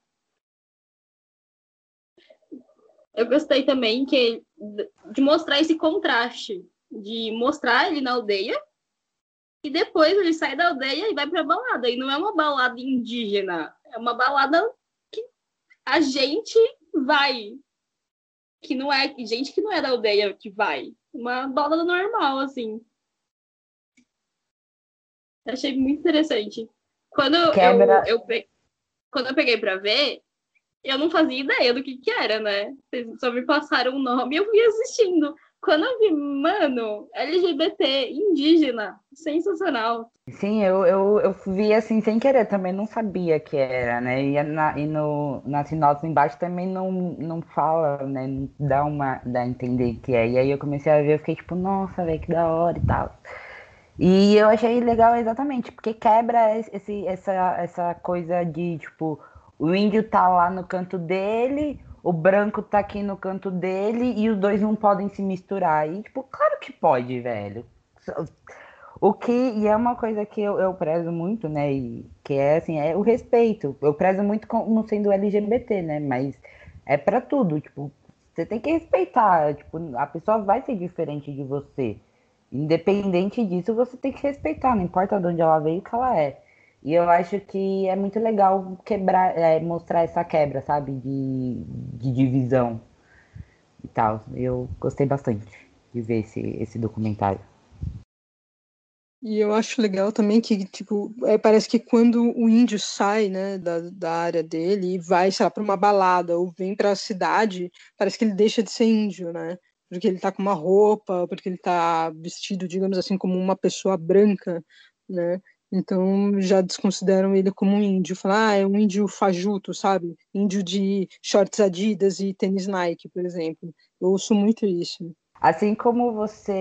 Eu gostei também de mostrar esse contraste, de mostrar ele na aldeia, e depois ele sai da aldeia e vai pra balada. E não é uma balada indígena, é uma balada que a gente vai, que não é gente que não é da aldeia que vai. Uma balada normal, assim. Eu achei muito interessante. Quando Quebra. quando eu peguei pra ver, eu não fazia ideia do que era, né? Vocês só me passaram o nome e eu fui assistindo. Quando eu vi, mano, LGBT, indígena, sensacional. Sim, eu vi assim sem querer, também não sabia que era, né? Na sinopse embaixo também não fala, né? Não dá a entender que é. E aí eu comecei a ver, eu fiquei tipo, nossa, velho, que da hora e tal. E eu achei legal exatamente, porque quebra essa coisa de, tipo, o índio tá lá no canto dele, o branco tá aqui no canto dele e os dois não podem se misturar. E, tipo, claro que pode, velho. E é uma coisa que eu prezo muito, né? E que é assim, é o respeito. Eu prezo muito não sendo LGBT, né? Mas é pra tudo, tipo, você tem que respeitar, tipo, a pessoa vai ser diferente de você. Independente disso, você tem que respeitar, não importa de onde ela veio, o que ela é. E eu acho que é muito legal mostrar essa quebra, sabe? De divisão e tal. Eu gostei bastante de ver esse documentário. E eu acho legal também que, tipo, parece que quando o índio sai, né, da área dele e vai, sei lá, para uma balada ou vem para a cidade, parece que ele deixa de ser índio, né? Porque ele tá com uma roupa, porque ele tá vestido, digamos assim, como uma pessoa branca, né? Então já desconsideram ele como um índio. Falam, é um índio fajuto, sabe? Índio de shorts Adidas e tênis Nike, por exemplo. Eu ouço muito isso. Assim como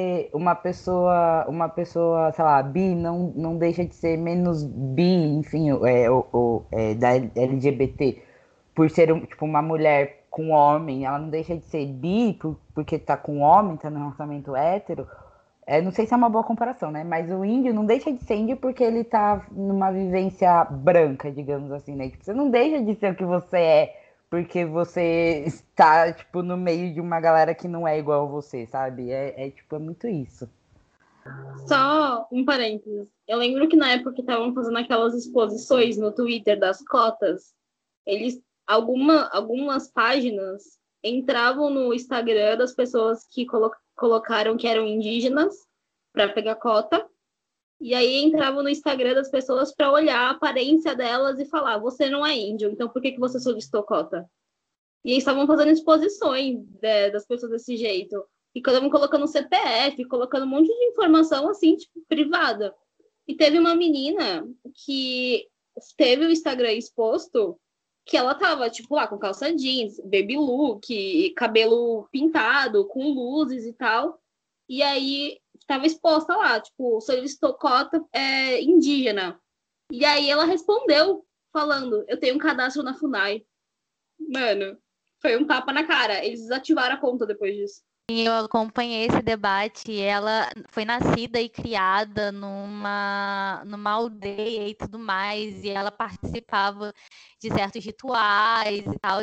uma pessoa, sei lá, bi não deixa de ser menos bi, enfim, da LGBT, por ser tipo uma mulher com homem, ela não deixa de ser bi porque tá com homem, tá no relacionamento hétero. Não sei se é uma boa comparação, né? Mas o índio não deixa de ser índio porque ele tá numa vivência branca, digamos assim, né? Tipo, você não deixa de ser o que você é porque você está, tipo, no meio de uma galera que não é igual a você, sabe? Tipo, é muito isso. Só um parênteses. Eu lembro que na época que estavam fazendo aquelas exposições no Twitter das cotas, algumas páginas entravam no Instagram das pessoas que colocaram que eram indígenas para pegar cota, e aí entravam no Instagram das pessoas para olhar a aparência delas e falar: você não é índio, então por que você solicitou cota? E eles estavam fazendo exposições das pessoas desse jeito. E estavam colocando CPF, colocando um monte de informação assim, tipo, privada. E teve uma menina que teve o Instagram exposto, que ela tava, tipo, lá com calça jeans, baby look, cabelo pintado, com luzes e tal. E aí tava exposta lá, tipo, solicitou cota indígena. E aí ela respondeu, falando: eu tenho um cadastro na FUNAI. Mano, foi um tapa na cara. Eles desativaram a conta depois disso. Eu acompanhei esse debate. Ela foi nascida e criada numa aldeia e tudo mais, e ela participava de certos rituais e tal.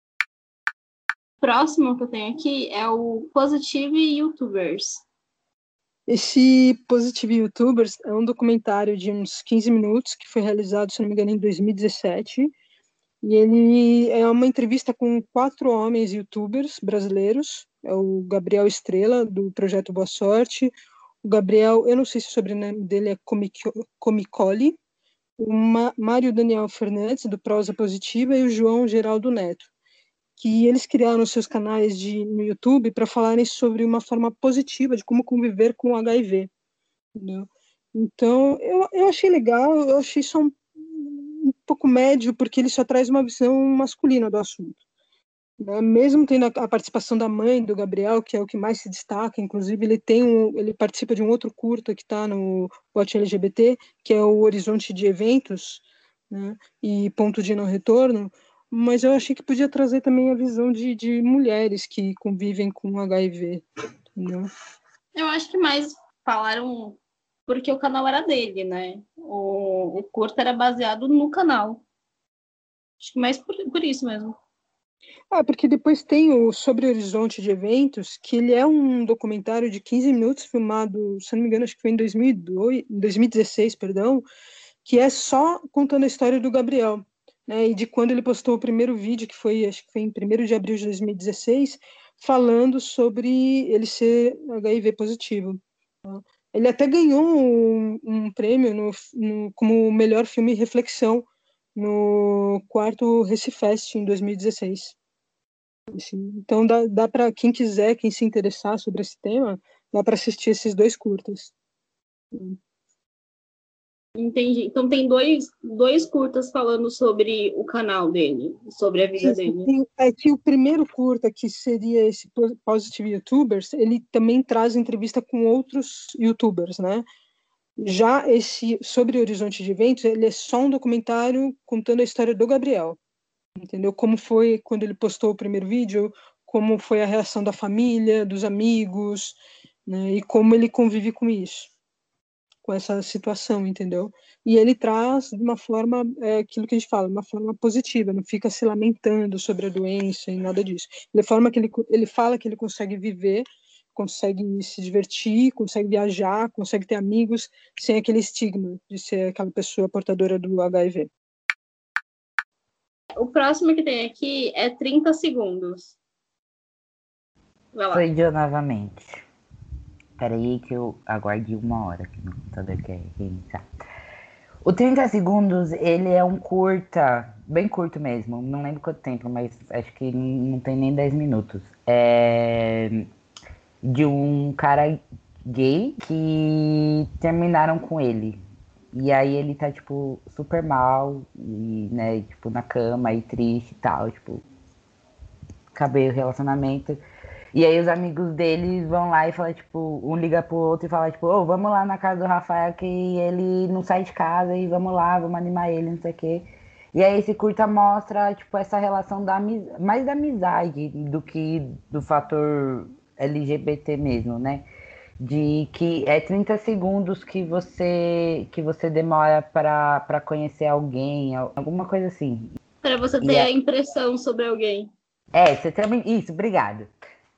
Próximo que eu tenho aqui é o Positive YouTubers. Esse Positive YouTubers é um documentário de uns 15 minutos que foi realizado, se não me engano, em 2017. E ele é uma entrevista com 4 homens youtubers brasileiros. É o Gabriel Estrela, do Projeto Boa Sorte. O Gabriel, eu não sei se o sobrenome dele é Comicoli. O Mário Daniel Fernandes, do Prosa Positiva. E o João Geraldo Neto, que eles criaram seus canais no YouTube para falarem sobre uma forma positiva de como conviver com o HIV. Entendeu? Então, eu achei legal, eu achei só um pouco médio, porque ele só traz uma visão masculina do assunto. Né? Mesmo tendo a participação da mãe do Gabriel, que é o que mais se destaca, inclusive ele participa de um outro curta que está no Watch LGBT, que é o Horizonte de Eventos, né? E Ponto de Não Retorno, mas eu achei que podia trazer também a visão de mulheres que convivem com HIV. Entendeu? Eu acho que mais falaram porque o canal era dele, né? O curta era baseado no canal. Acho que mais por isso mesmo. Porque depois tem o Sobre Horizonte de Eventos, que ele é um documentário de 15 minutos filmado, se não me engano, acho que foi em 2016, perdão, que é só contando a história do Gabriel, né, e de quando ele postou o primeiro vídeo, acho que foi em 1º de abril de 2016, falando sobre ele ser HIV positivo. Tá? Ele até ganhou um prêmio como melhor filme reflexão no 4º Recifest em 2016. Então dá para quem quiser, quem se interessar sobre esse tema, dá para assistir esses 2 curtas. Entendi. Então tem dois curtas falando sobre o canal dele, sobre a vida dele. É que o primeiro curta, que seria esse Positive YouTubers, ele também traz entrevista com outros YouTubers, né? Já esse Sobre Horizonte de Eventos, ele é só um documentário contando a história do Gabriel, entendeu? Como foi quando ele postou o primeiro vídeo, como foi a reação da família, dos amigos, né? E como ele convive com isso, com essa situação, entendeu? E ele traz de uma forma, aquilo que a gente fala, uma forma positiva, não fica se lamentando sobre a doença e nada disso. Ele fala que ele consegue viver, consegue se divertir, consegue viajar, consegue ter amigos, sem aquele estigma de ser aquela pessoa portadora do HIV. O próximo que tem aqui é 30 segundos. Vai lá. Sou eu novamente. Peraí que eu aguarde 1 hora que meu computador quer reiniciar. O 30 segundos, ele é um curta, bem curto mesmo, não lembro quanto tempo, mas acho que não tem nem 10 minutos. É de um cara gay que terminaram com ele. E aí ele tá, tipo, super mal, e, né, tipo, na cama e triste e tal, tipo, acabei o relacionamento. E aí os amigos deles vão lá e falam, tipo, um liga pro outro e fala, tipo, vamos lá na casa do Rafael que ele não sai de casa e vamos lá, vamos animar ele, não sei o quê. E aí esse curta mostra, tipo, essa relação mais da amizade do que do fator LGBT mesmo, né? De que é 30 segundos que você demora para conhecer alguém, alguma coisa assim. Para você ter a impressão sobre alguém. Você também. Isso, obrigado.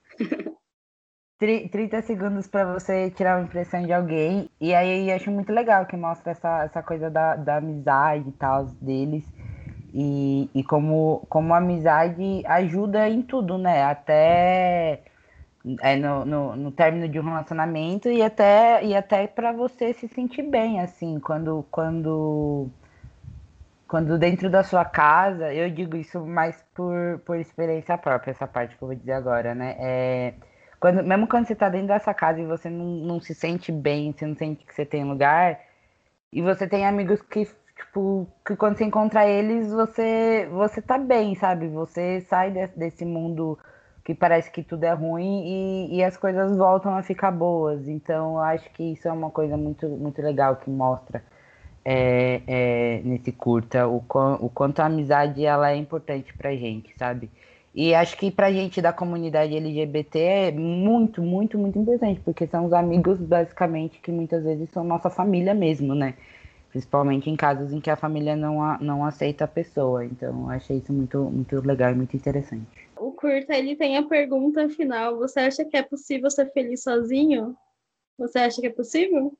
30 segundos para você tirar uma impressão de alguém. E aí acho muito legal que mostra essa coisa da amizade e tal deles. E como a amizade ajuda em tudo, né? Até no término de um relacionamento e até para você se sentir bem, assim, quando dentro da sua casa, eu digo isso mais por experiência própria, essa parte que eu vou dizer agora, né? Mesmo quando você tá dentro dessa casa e você não se sente bem, você não sente que você tem lugar, e você tem amigos que, tipo, que quando você encontra eles, você tá bem, sabe? Você sai desse mundo que parece que tudo é ruim e as coisas voltam a ficar boas. Então, eu acho que isso é uma coisa muito, muito legal que mostra nesse curta o quanto a amizade ela é importante pra gente, sabe? E acho que pra gente da comunidade LGBT é muito, muito, muito importante, porque são os amigos, basicamente, que muitas vezes são nossa família mesmo, né? Principalmente em casos em que a família não aceita a pessoa. Então, eu achei isso muito, muito legal e muito interessante. O curta, ele tem a pergunta final. Você acha que é possível ser feliz sozinho? Você acha que é possível?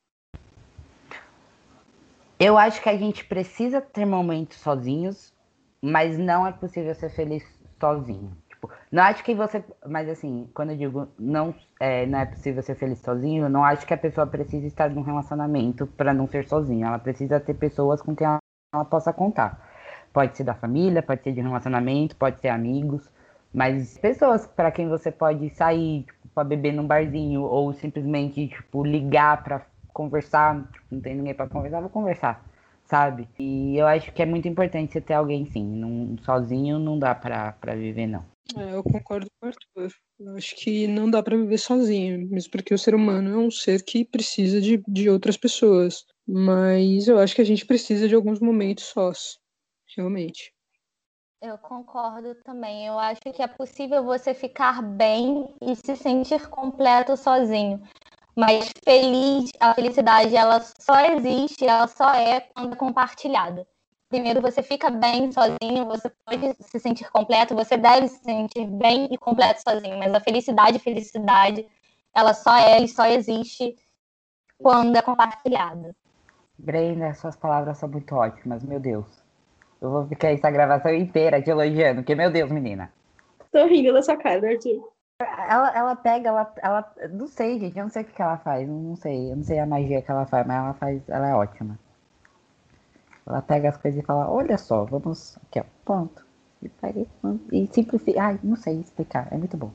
Eu acho que a gente precisa ter momentos sozinhos, mas não é possível ser feliz sozinho. Tipo, não acho que você. Mas assim, quando eu digo não é possível ser feliz sozinho, eu não acho que a pessoa precisa estar num relacionamento para não ser sozinha. Ela precisa ter pessoas com quem ela possa contar. Pode ser da família, pode ser de um relacionamento, pode ser amigos, mas pessoas para quem você pode sair, tipo, para beber num barzinho ou simplesmente tipo ligar para conversar, tipo, não tem ninguém para conversar, vou conversar, sabe? E eu acho que é muito importante você ter alguém sim, sozinho não dá para viver não. Eu concordo com o Arthur. Eu acho que não dá para viver sozinho, mesmo porque o ser humano é um ser que precisa de outras pessoas. Mas eu acho que a gente precisa de alguns momentos sós, realmente. Eu concordo também. Eu acho que é possível você ficar bem e se sentir completo sozinho. Mas a felicidade, ela só existe, ela só é quando é compartilhada. Primeiro, você fica bem sozinho, você pode se sentir completo, você deve se sentir bem e completo sozinho. Mas a felicidade, ela só é e só existe quando é compartilhada. Brenda, suas palavras são muito ótimas, meu Deus. Eu vou ficar essa gravação inteira te elogiando, porque, meu Deus, menina. Tô rindo da sua cara, Arthur. Ela pega, ela. Não sei, gente, eu não sei o que ela faz. Eu não sei a magia que ela faz, mas ela é ótima. Ela pega as coisas e fala, olha só, vamos. Aqui, ó, ponto. E pega e simplifica. Ai, não sei explicar, é muito bom.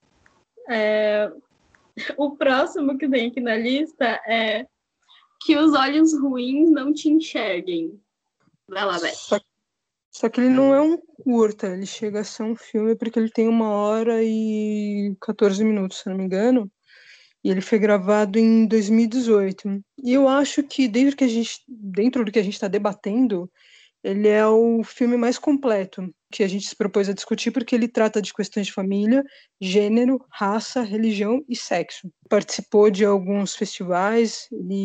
O próximo que tem aqui na lista é Que os olhos ruins não te enxerguem. Vai lá, Beth. Só que ele não é um curta, ele chega a ser um filme porque ele tem 1 hora e 14 minutos, se não me engano. E ele foi gravado em 2018. E eu acho que dentro do que a gente está debatendo, ele é o filme mais completo que a gente se propôs a discutir, porque ele trata de questões de família, gênero, raça, religião e sexo. Participou de alguns festivais,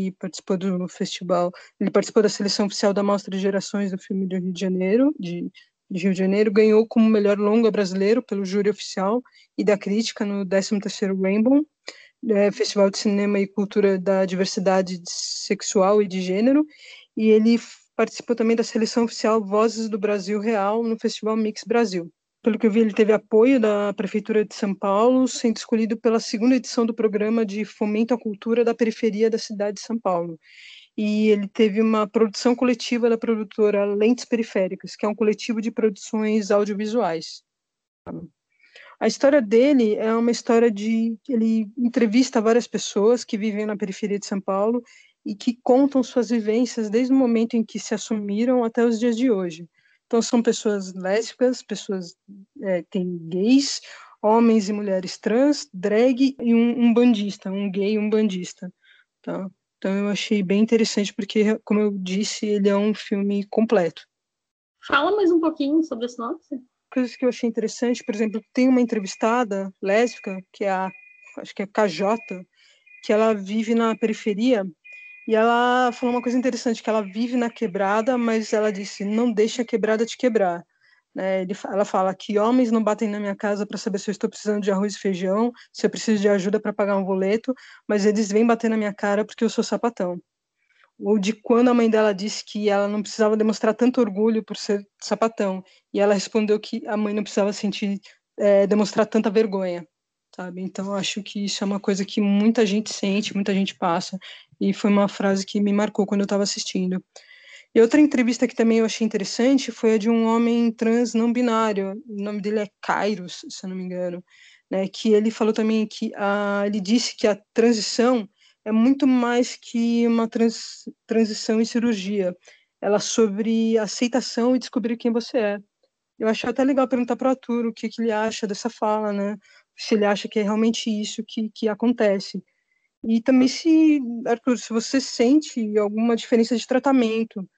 ele participou da seleção oficial da Mostra de Gerações do filme do Rio de Janeiro, de Rio de Janeiro, ganhou como melhor longa brasileiro pelo júri oficial e da crítica no 13º Rainbow, Festival de Cinema e Cultura da Diversidade Sexual e de Gênero, e ele participou também da seleção oficial Vozes do Brasil Real no Festival Mix Brasil. Pelo que eu vi, ele teve apoio da Prefeitura de São Paulo, sendo escolhido pela 2ª edição do programa de Fomento à Cultura da Periferia da cidade de São Paulo. E ele teve uma produção coletiva da produtora Lentes Periféricas, que é um coletivo de produções audiovisuais. A história dele é uma história ele entrevista várias pessoas que vivem na periferia de São Paulo e que contam suas vivências desde o momento em que se assumiram até os dias de hoje. Então são pessoas lésbicas, tem gays, homens e mulheres trans, drag e um bandista, um gay e um bandista. Tá? Então eu achei bem interessante porque, como eu disse, ele é um filme completo. Fala mais um pouquinho sobre a sinopse. Coisas que eu achei interessante, por exemplo, tem uma entrevistada lésbica, que é acho que é KJ, que ela vive na periferia, e ela falou uma coisa interessante, que ela vive na quebrada, mas ela disse, não deixa a quebrada te quebrar. Né? Ela fala que homens não batem na minha casa para saber se eu estou precisando de arroz e feijão, se eu preciso de ajuda para pagar um boleto, mas eles vêm bater na minha cara porque eu sou sapatão. Ou de quando a mãe dela disse que ela não precisava demonstrar tanto orgulho por ser sapatão, e ela respondeu que a mãe não precisava demonstrar tanta vergonha, sabe? Então eu acho que isso é uma coisa que muita gente sente, muita gente passa, e foi uma frase que me marcou quando eu estava assistindo. E outra entrevista que também eu achei interessante foi a de um homem trans não binário, o nome dele é Kairos, se eu não me engano, né, que ele falou também que ele disse que a transição é muito mais que uma transição em cirurgia, ela é sobre aceitação e descobrir quem você é. Eu acho até legal perguntar para o Arthur o que ele acha dessa fala, né, se ele acha que é realmente isso que acontece. E também Arthur, se você sente alguma diferença de tratamento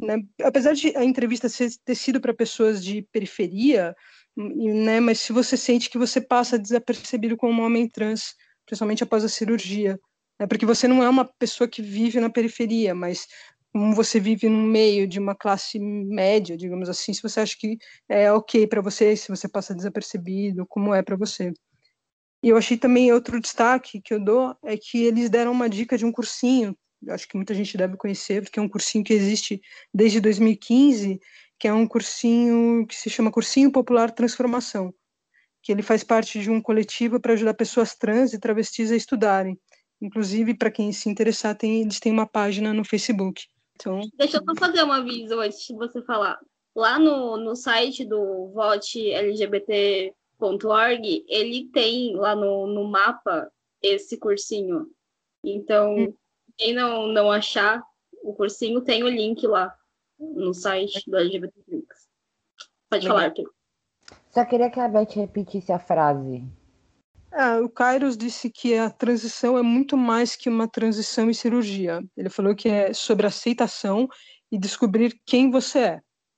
né? Apesar de a entrevista ter sido para pessoas de periferia, né? Mas se você sente que você passa desapercebido como um homem trans, principalmente após a cirurgia, né? Porque você não é uma pessoa que vive na periferia, mas como você vive no meio de uma classe média, digamos assim, se você acha que é ok para você, se você passa desapercebido, como é para você. E eu achei também outro destaque que eu dou é que eles deram uma dica de um cursinho, acho que muita gente deve conhecer, porque é um cursinho que existe desde 2015, que é um cursinho que se chama Cursinho Popular Transformação, que ele faz parte de um coletivo para ajudar pessoas trans e travestis a estudarem. Inclusive, para quem se interessar, eles têm uma página no Facebook. Então, Deixa eu só fazer um aviso antes de você falar. Lá no site do votelgbt.org, ele tem lá no mapa esse cursinho. Então, quem não achar o cursinho, tem o link lá no site do LGBT. Pode falar, Arthur. Só queria que a Beth repetisse a frase. o Kairos disse que a transição é muito mais que uma transição e cirurgia. Ele falou que é sobre aceitação e descobrir quem você é.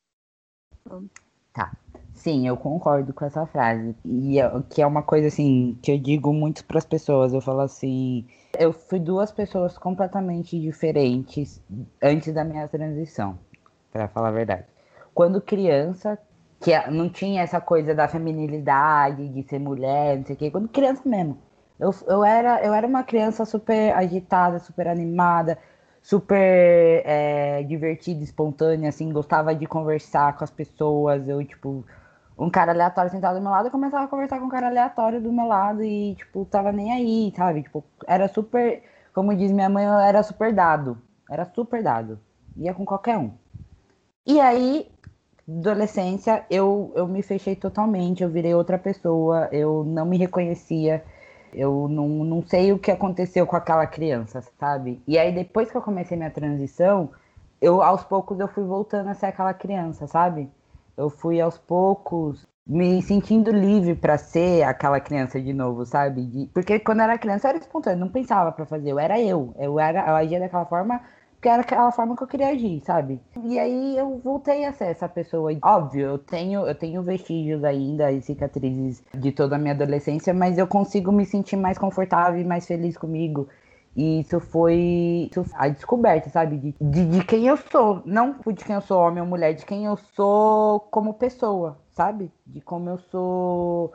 Tá. Sim, eu concordo com essa frase. E que é uma coisa assim que eu digo muito para as pessoas. Eu falo assim, eu fui duas pessoas completamente diferentes antes da minha transição, para falar a verdade. Quando criança, que não tinha essa coisa da feminilidade, de ser mulher, não sei o quê. Quando criança mesmo. Eu era uma criança super agitada, super animada, super divertida, espontânea, assim, gostava de conversar com as pessoas. Eu, tipo, um cara aleatório sentado do meu lado, eu começava a conversar com um cara aleatório do meu lado e, tipo, tava nem aí, sabe? Tipo, era super, como diz minha mãe, eu era super dado. Era super dado. Ia com qualquer um. E aí, adolescência, eu me fechei totalmente, eu virei outra pessoa, eu não me reconhecia, eu não sei o que aconteceu com aquela criança, sabe? E aí, depois que eu comecei minha transição, aos poucos, eu fui voltando a ser aquela criança, sabe? Eu fui, aos poucos, me sentindo livre para ser aquela criança de novo, sabe? Porque quando eu era criança, eu era espontânea, não pensava para fazer, eu agia daquela forma porque era aquela forma que eu queria agir, sabe? E aí eu voltei a ser essa pessoa. Óbvio, eu tenho vestígios ainda e cicatrizes de toda a minha adolescência, mas eu consigo me sentir mais confortável e mais feliz comigo. E isso foi a descoberta, sabe? De quem eu sou. Não de quem eu sou homem ou mulher, de quem eu sou como pessoa, sabe? De como eu sou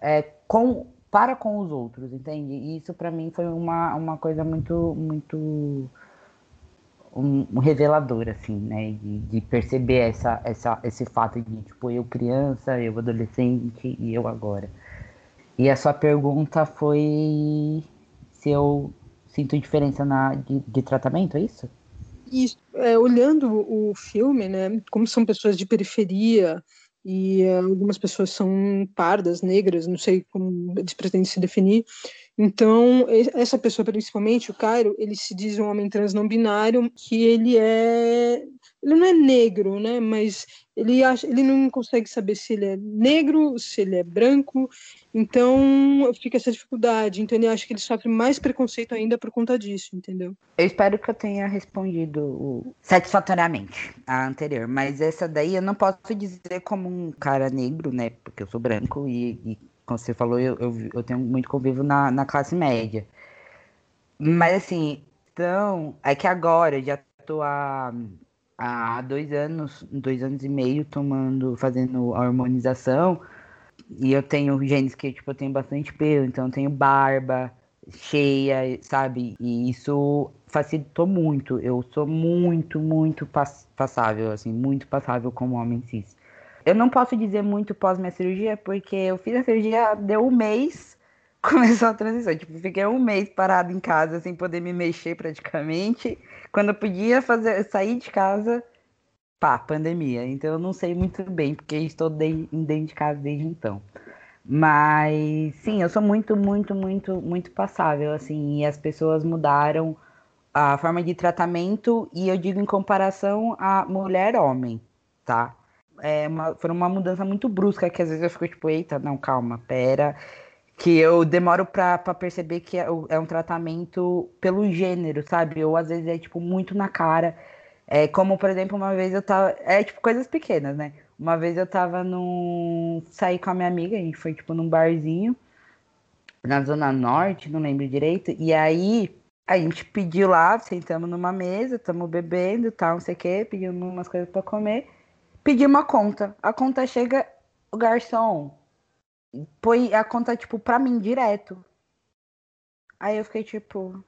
para com os outros, entende? E isso pra mim foi uma coisa muito, muito um revelador, assim, né? De perceber esse fato de, tipo, eu criança, eu adolescente e eu agora. E a sua pergunta foi se eu sinto diferença de tratamento, é isso? E olhando o filme, né, como são pessoas de periferia e algumas pessoas são pardas, negras, não sei como eles pretendem se definir. Então, essa pessoa, principalmente, o Cairo, ele se diz um homem trans não binário, que ele não é negro, né, mas ele não consegue saber se ele é negro, se ele é branco, então fica essa dificuldade. Então, ele acha que ele sofre mais preconceito ainda por conta disso, entendeu? Eu espero que eu tenha respondido satisfatoriamente a anterior, mas essa daí eu não posso dizer como um cara negro, né? Porque eu sou branco e como você falou, eu tenho muito convívio na classe média. Mas assim, então, é que agora eu já tô há 2 anos e meio fazendo a hormonização. E eu tenho genes que, tipo, eu tenho bastante pelo, então eu tenho barba cheia, sabe? E isso facilitou muito. Eu sou muito, muito passável, assim, muito passável como homem cis. Eu não posso dizer muito pós minha cirurgia, porque eu fiz a cirurgia, deu um mês, começou a transição. Tipo, fiquei um mês parado em casa, sem poder me mexer praticamente. Quando eu podia sair de casa, pá, pandemia. Então eu não sei muito bem, porque estou dentro de casa desde então. Mas sim, eu sou muito, muito, muito, muito passável, assim, e as pessoas mudaram a forma de tratamento, e eu digo em comparação a mulher-homem, tá? Foi uma mudança muito brusca, que às vezes eu fico tipo, eita, não, calma, pera, que eu demoro pra perceber que é um tratamento pelo gênero, sabe? Ou às vezes é tipo muito na cara. É como, por exemplo, uma vez eu tava. É tipo coisas pequenas, né? Uma vez eu tava num. Saí com a minha amiga, a gente foi tipo num barzinho na Zona Norte, não lembro direito. E aí a gente pediu lá, sentamos numa mesa, estamos bebendo, tal, não sei o quê, pedimos umas coisas pra comer. Pedi uma conta. A conta chega, o garçom põe a conta, tipo, pra mim direto. Aí eu fiquei tipo,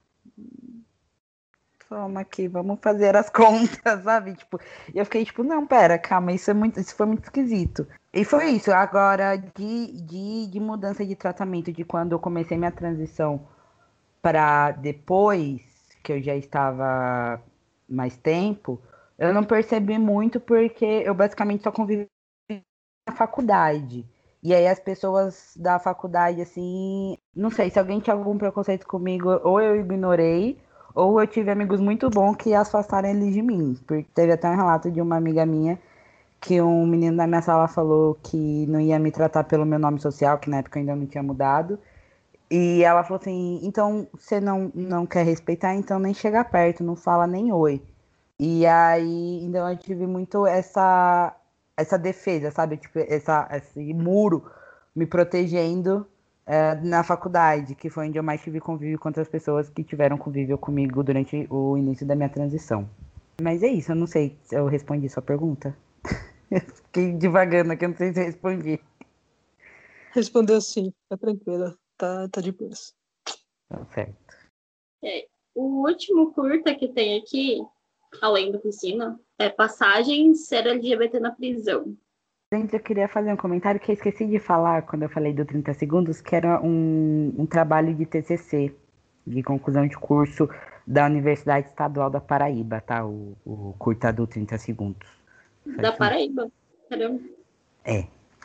toma aqui, vamos fazer as contas, sabe? Tipo, e eu fiquei tipo, não, pera, calma, isso foi muito esquisito. E foi isso. Agora, de mudança de tratamento, de quando eu comecei minha transição para depois, que eu já estava mais tempo, eu não percebi muito porque eu basicamente só convivi na faculdade. E aí as pessoas da faculdade, assim, não sei, se alguém tinha algum preconceito comigo, ou eu ignorei, ou eu tive amigos muito bons que afastaram eles de mim. Porque teve até um relato de uma amiga minha que um menino da minha sala falou que não ia me tratar pelo meu nome social, que na época eu ainda não tinha mudado. E ela falou assim, então você não quer respeitar, então nem chega perto, não fala nem oi. E aí, então eu tive muito essa defesa, sabe? Tipo, esse muro me protegendo na faculdade, que foi onde eu mais tive convívio com outras pessoas que tiveram convívio comigo durante o início da minha transição. Mas é isso, eu não sei se eu respondi sua pergunta. Eu fiquei divagando aqui, eu não sei se eu respondi. Respondeu sim, tá tranquila, tá de boas. Tá certo. O último curta que tem aqui, além do Piscina, é Passagem Ser LGBT na Prisão. Gente, eu queria fazer um comentário que eu esqueci de falar quando eu falei do 30 segundos, que era um trabalho de TCC, de conclusão de curso da Universidade Estadual da Paraíba, tá? O curta do 30 segundos. Só Da isso mesmo. Paraíba. Caramba. É.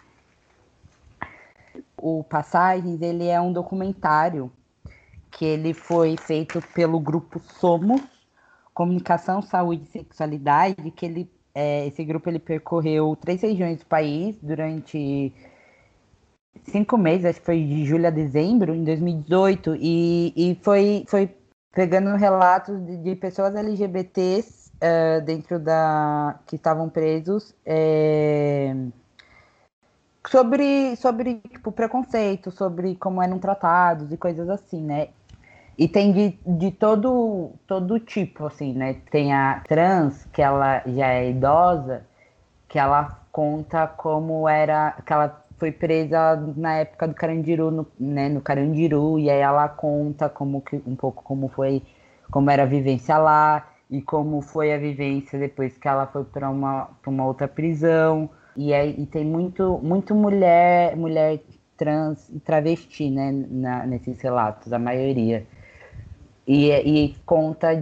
O Passagens, ele é um documentário que ele foi feito pelo grupo Somos, Comunicação, Saúde e Sexualidade, que esse grupo ele percorreu 3 regiões do país durante 5 meses, acho que foi de julho a dezembro, em 2018, e foi pegando relatos de pessoas LGBTs dentro que estavam presos sobre tipo, preconceito, sobre como eram tratados e coisas assim, né? E tem de todo tipo, assim, né? Tem a trans, que ela já é idosa, que ela conta como era, que ela foi presa na época do Carandiru, no Carandiru, e aí ela conta um pouco como era a vivência lá, e como foi a vivência depois que ela foi para uma outra prisão. E tem muito mulher trans e travesti, né, nesses relatos, a maioria. E conta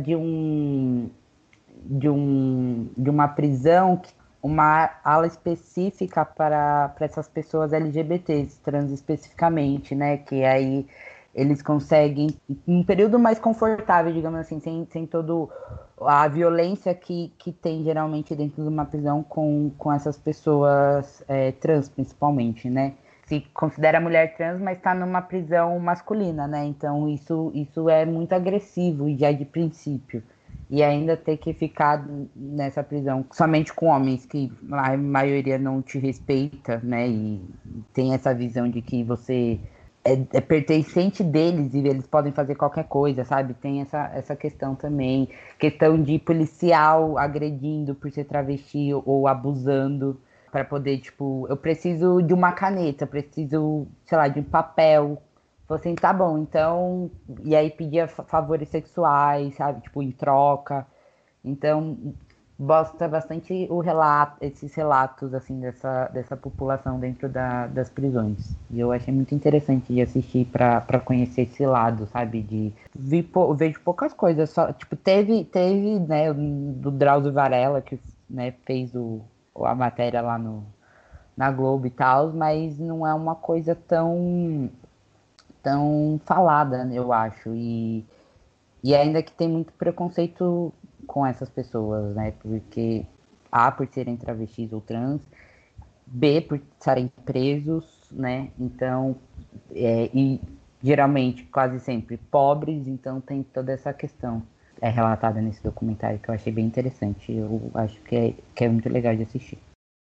de uma prisão, uma ala específica para essas pessoas LGBTs, trans especificamente, né? Que aí eles conseguem, um período mais confortável, digamos assim, sem todo a violência que tem geralmente dentro de uma prisão com essas pessoas trans, principalmente, né? Se considera mulher trans, mas está numa prisão masculina, né? Então isso é muito agressivo já de princípio. E ainda ter que ficar nessa prisão somente com homens que a maioria não te respeita, né? E tem essa visão de que você é pertencente deles e eles podem fazer qualquer coisa, sabe? Tem essa questão também. Questão de policial agredindo por ser travesti ou abusando para poder, tipo, eu preciso de uma caneta, preciso, sei lá, de um papel. Falei assim, tá bom, então. E aí pedia favores sexuais, sabe? Tipo, em troca. Então, gosta bastante esses relatos, assim, dessa população dentro das prisões. E eu achei muito interessante de assistir para conhecer esse lado, sabe? Vejo poucas coisas. Só, tipo, teve, né, do Drauzio Varela, que, né, fez a matéria lá na Globo e tal, mas não é uma coisa tão falada, eu acho. E ainda que tem muito preconceito com essas pessoas, né? Porque A, por serem travestis ou trans, B, por estarem presos, né? Então, e geralmente, quase sempre, pobres, então tem toda essa questão. é relatada nesse documentário, que eu achei bem interessante. Eu acho que é muito legal de assistir.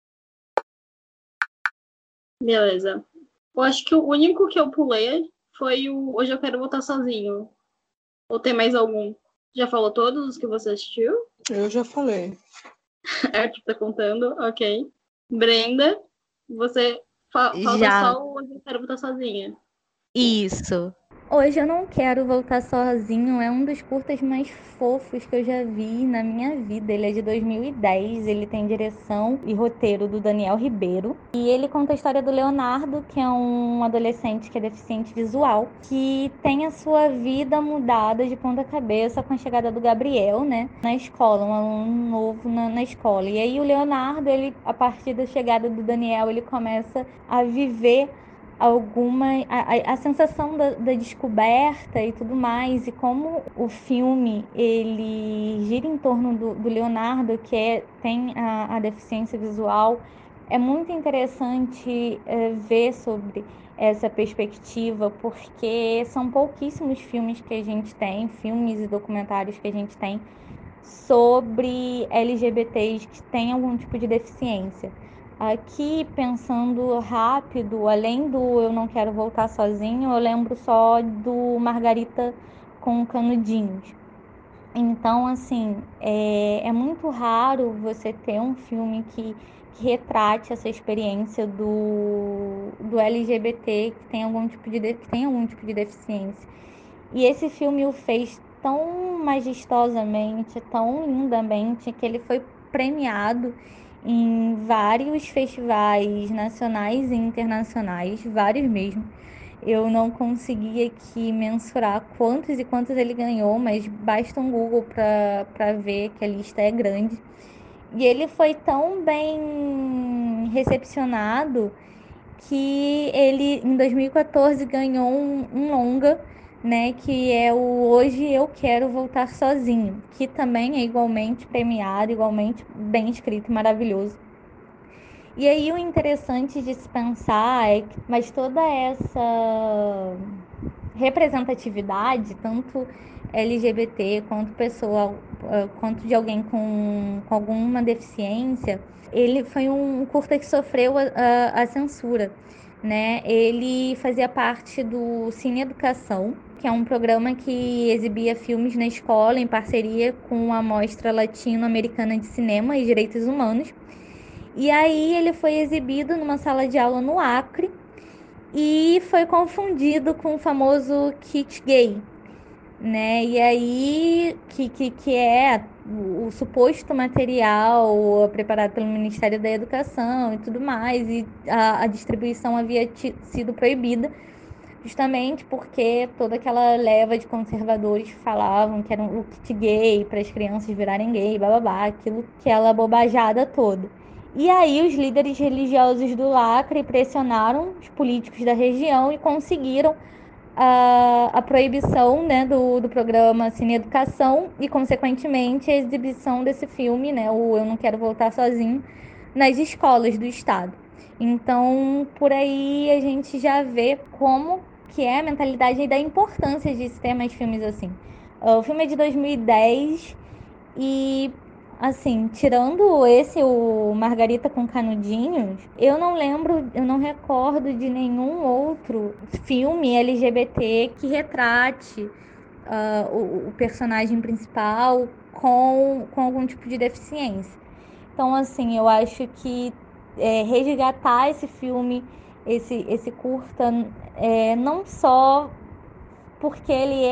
Beleza. Eu acho que o único que eu pulei foi o Hoje Eu Quero Voltar Sozinho. Ou tem mais algum? Já falou todos os que você assistiu? Eu já falei. Arthur tá contando, ok. Brenda, você falta Já, só o Hoje Eu Quero Voltar Sozinha. isso. Hoje eu não quero voltar sozinho. É um dos curtas mais fofos que eu já vi na minha vida. Ele é de 2010. Ele tem direção e roteiro do Daniel Ribeiro. E ele conta a história do Leonardo, que é um adolescente que é deficiente visual, que tem a sua vida mudada de ponta cabeça com a chegada do Gabriel, né, na escola, um aluno novo na escola. E aí o Leonardo, ele, a partir da chegada do Daniel, ele começa a viver a sensação da descoberta e tudo mais, e como o filme ele gira em torno do Leonardo, que tem a deficiência visual. É muito interessante ver sobre essa perspectiva, porque são pouquíssimos filmes que a gente tem, filmes e documentários que a gente tem sobre LGBTs que têm algum tipo de deficiência. Aqui, pensando rápido, além do Eu Não Quero Voltar Sozinho, eu lembro só do Margarita com Canudinhos. Então, assim, é muito raro você ter um filme que retrate essa experiência do LGBT que tem algum tipo de deficiência. E esse filme o fez tão majestosamente, tão lindamente, que ele foi premiado em vários festivais nacionais e internacionais, vários mesmo. Eu não consegui aqui mensurar quantos e quantos ele ganhou, mas basta um Google para ver que a lista é grande. E ele foi tão bem recepcionado que ele, em 2014, ganhou um longa, né, que é o Hoje Eu Quero Voltar Sozinho, que também é igualmente premiado, igualmente bem escrito e maravilhoso. E aí o interessante de se pensar é que, mas toda essa representatividade, tanto LGBT quanto pessoa, quanto de alguém com alguma deficiência, ele foi um curta que sofreu a censura, né? Ele fazia parte do Cine Educação, que é um programa que exibia filmes na escola em parceria com a Mostra Latino-Americana de Cinema e Direitos Humanos. E aí ele foi exibido numa sala de aula no Acre e foi confundido com o famoso kit gay, né? E aí que é o suposto material preparado pelo Ministério da Educação e tudo mais, e a distribuição havia sido proibida justamente porque toda aquela leva de conservadores falavam que era o kit gay para as crianças virarem gay, bababá, aquela bobajada toda. E aí os líderes religiosos do Acre pressionaram os políticos da região e conseguiram a proibição, né, do programa Cine Educação e, consequentemente, a exibição desse filme, né, o Eu Não Quero Voltar Sozinho, nas escolas do estado. Então, por aí a gente já vê como que é a mentalidade e da importância de se ter mais filmes assim. O filme é de 2010 e, assim, tirando o Margarita com Canudinhos, eu não recordo de nenhum outro filme LGBT que retrate o personagem principal com algum tipo de deficiência. Então, assim, eu acho que resgatar esse filme, esse curta, não só porque ele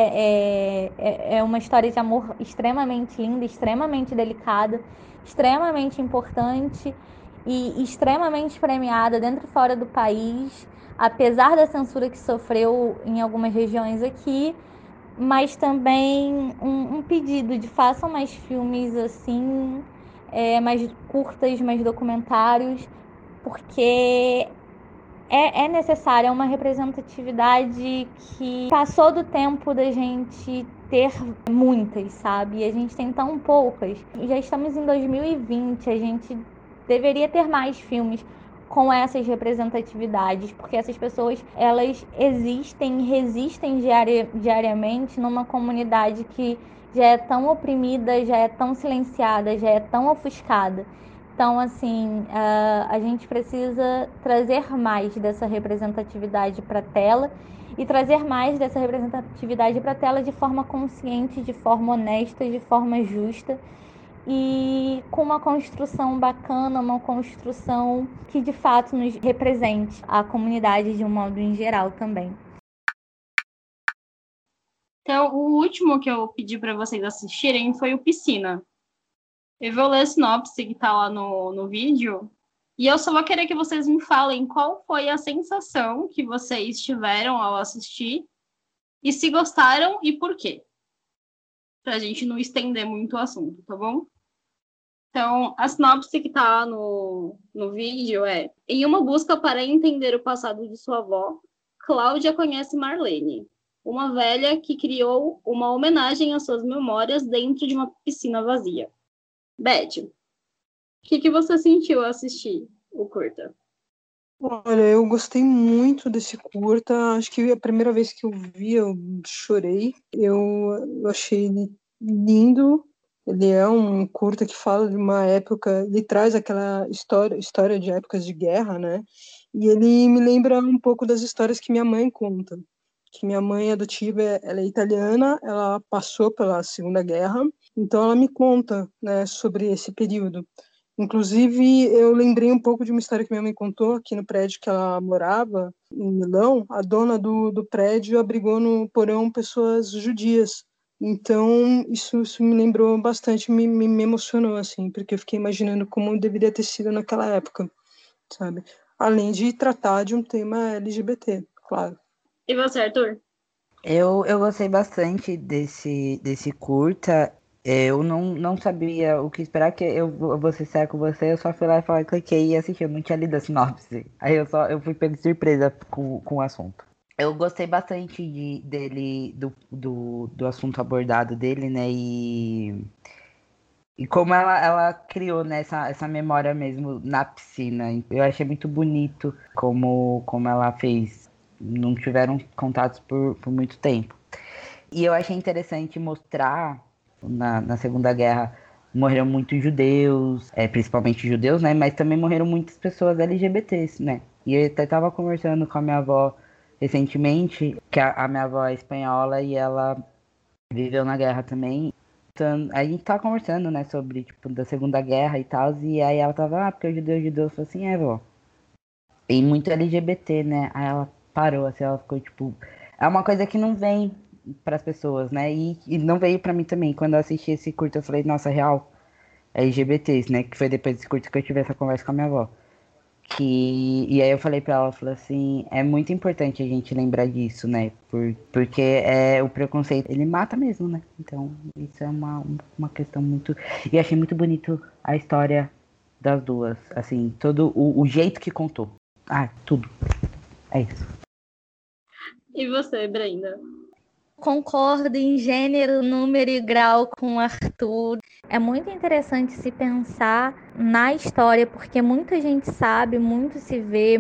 é uma história de amor extremamente linda, extremamente delicada, extremamente importante e extremamente premiada dentro e fora do país, apesar da censura que sofreu em algumas regiões aqui, mas também um pedido de façam mais filmes assim, mais curtas, mais documentários, porque é necessária uma representatividade que passou do tempo da gente ter muitas, sabe? E a gente tem tão poucas. Já estamos em 2020, a gente deveria ter mais filmes com essas representatividades, porque essas pessoas, elas existem, resistem diariamente numa comunidade que já é tão oprimida, já é tão silenciada, já é tão ofuscada. Então, assim, a gente precisa trazer mais dessa representatividade para a tela e trazer mais dessa representatividade para a tela de forma consciente, de forma honesta, de forma justa e com uma construção bacana, uma construção que de fato nos represente a comunidade de um modo em geral também. Então, o último que eu pedi para vocês assistirem foi o Piscina. Eu vou ler a sinopse que tá lá no vídeo. E eu só vou querer que vocês me falem qual foi a sensação que vocês tiveram ao assistir. E se gostaram e por quê. Pra gente não estender muito o assunto, tá bom? Então, a sinopse que tá no vídeo é: em uma busca para entender o passado de sua avó, Cláudia conhece Marlene, uma velha que criou uma homenagem às suas memórias dentro de uma piscina vazia. Beth, o que você sentiu ao assistir o curta? Olha, eu gostei muito desse curta. Acho que a primeira vez que eu vi, eu chorei. Eu achei ele lindo. Ele é um curta que fala de uma época, ele traz aquela história de épocas de guerra, né? E ele me lembra um pouco das histórias que minha mãe conta. Que minha mãe adotiva, ela é italiana, ela passou pela Segunda Guerra, então ela me conta, né, sobre esse período. Inclusive, eu lembrei um pouco de uma história que minha mãe contou aqui no prédio que ela morava, em Milão. A dona do prédio abrigou no porão pessoas judias. Então, isso me lembrou bastante, me emocionou, assim, porque eu fiquei imaginando como deveria ter sido naquela época, sabe? Além de tratar de um tema LGBT, claro. E você, Arthur? Eu gostei bastante desse curta. Eu não sabia o que esperar, que eu vou ser sério com você, eu só fui lá e falei, cliquei e assisti, eu não tinha lido a sinopse. Aí eu fui pego de surpresa com o assunto. Eu gostei bastante do assunto abordado dele, né? E como ela criou, né, essa memória mesmo na piscina. Eu achei muito bonito como ela fez. Não tiveram contatos por muito tempo. E eu achei interessante mostrar, na Segunda Guerra, morreram muitos judeus, principalmente judeus, né? Mas também morreram muitas pessoas LGBTs, né? E eu até estava conversando com a minha avó recentemente, que a minha avó é espanhola e ela viveu na guerra também. Então, a gente tava conversando, né, sobre, tipo, da Segunda Guerra e tal, e aí ela tava, porque o judeu, eu falei assim, vó. E muito LGBT, né? Aí ela parou, assim, ela ficou, tipo... É uma coisa que não vem pras pessoas, né? E não veio pra mim também. Quando eu assisti esse curto, eu falei, nossa, real, LGBTs, né? Que foi depois desse curto que eu tive essa conversa com a minha avó. E aí eu falei pra ela, falei assim, é muito importante a gente lembrar disso, né? Porque o preconceito, ele mata mesmo, né? Então, isso é uma questão muito... E achei muito bonito a história das duas, assim, todo o jeito que contou. Tudo. É isso. E você, Brenda? Concordo em gênero, número e grau com o Arthur. É muito interessante se pensar na história, porque muita gente sabe, muito se vê,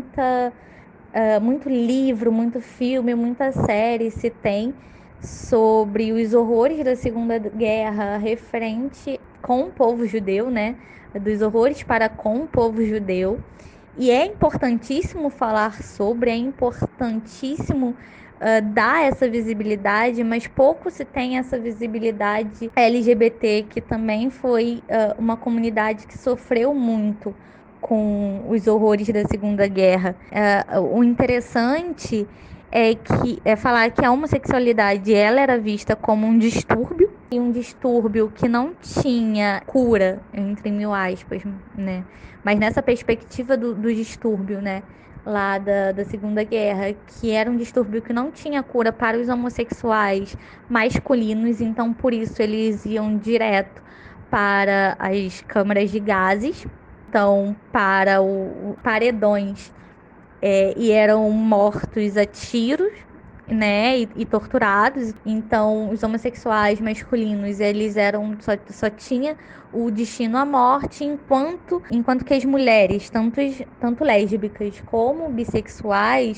muito livro, muito filme, muita série se tem sobre os horrores da Segunda Guerra referente com o povo judeu, né? Dos horrores para com o povo judeu. E é importantíssimo falar sobre, é importantíssimo dar essa visibilidade, mas pouco se tem essa visibilidade LGBT, que também foi uma comunidade que sofreu muito com os horrores da Segunda Guerra. O interessante é falar que a homossexualidade ela era vista como um distúrbio, e um distúrbio que não tinha cura, entre mil aspas, né? Mas nessa perspectiva do distúrbio, né? Lá da Segunda Guerra, que era um distúrbio que não tinha cura para os homossexuais masculinos, então por isso eles iam direto para as câmaras de gases, então para os paredões, e eram mortos a tiros, né, e torturados. Então os homossexuais masculinos eles eram só tinha o destino à morte, enquanto que as mulheres, tanto lésbicas como bissexuais,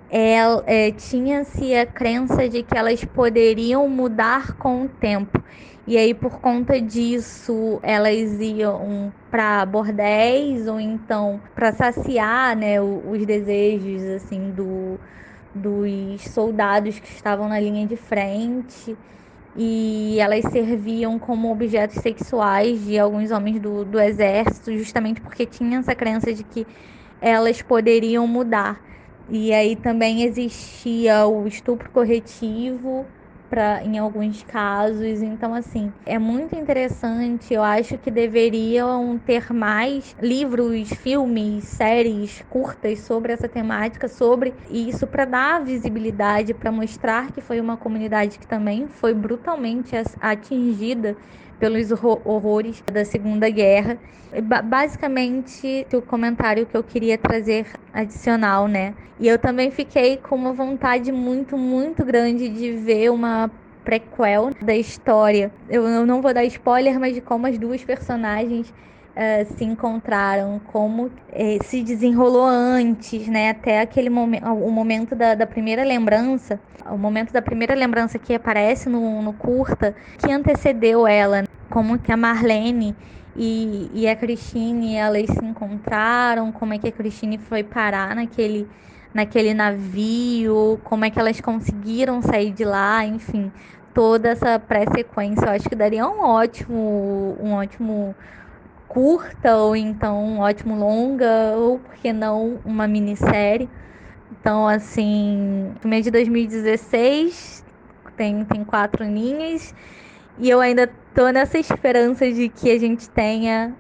tinha-se a crença de que elas poderiam mudar com o tempo. E aí, por conta disso, elas iam para bordéis ou então para saciar, né, os desejos assim dos soldados que estavam na linha de frente. E elas serviam como objetos sexuais de alguns homens do exército, justamente porque tinha essa crença de que elas poderiam mudar. E aí também existia o estupro corretivo em alguns casos. Então, assim, é muito interessante. Eu acho que deveriam ter mais livros, filmes, séries curtas sobre essa temática, sobre isso, para dar visibilidade, para mostrar que foi uma comunidade que também foi brutalmente atingida pelos horrores da Segunda Guerra. Basicamente, o comentário que eu queria trazer adicional, né? E eu também fiquei com uma vontade muito, muito grande de ver uma prequel da história. Eu não vou dar spoiler, mas de como as duas personagens se encontraram, como se desenrolou antes, né? Até aquele momento, o momento da primeira lembrança, o momento da primeira lembrança que aparece no curta, que antecedeu ela, como que a Marlene e a Christine, elas se encontraram, como é que a Christine foi parar naquele navio, como é que elas conseguiram sair de lá, enfim, toda essa pré-sequência. Eu acho que daria um ótimo curta, ou então um ótimo longa, ou por que não uma minissérie. Então, assim, o filme é de 2016, tem 4 linhas, e eu ainda tô nessa esperança de que a gente tenha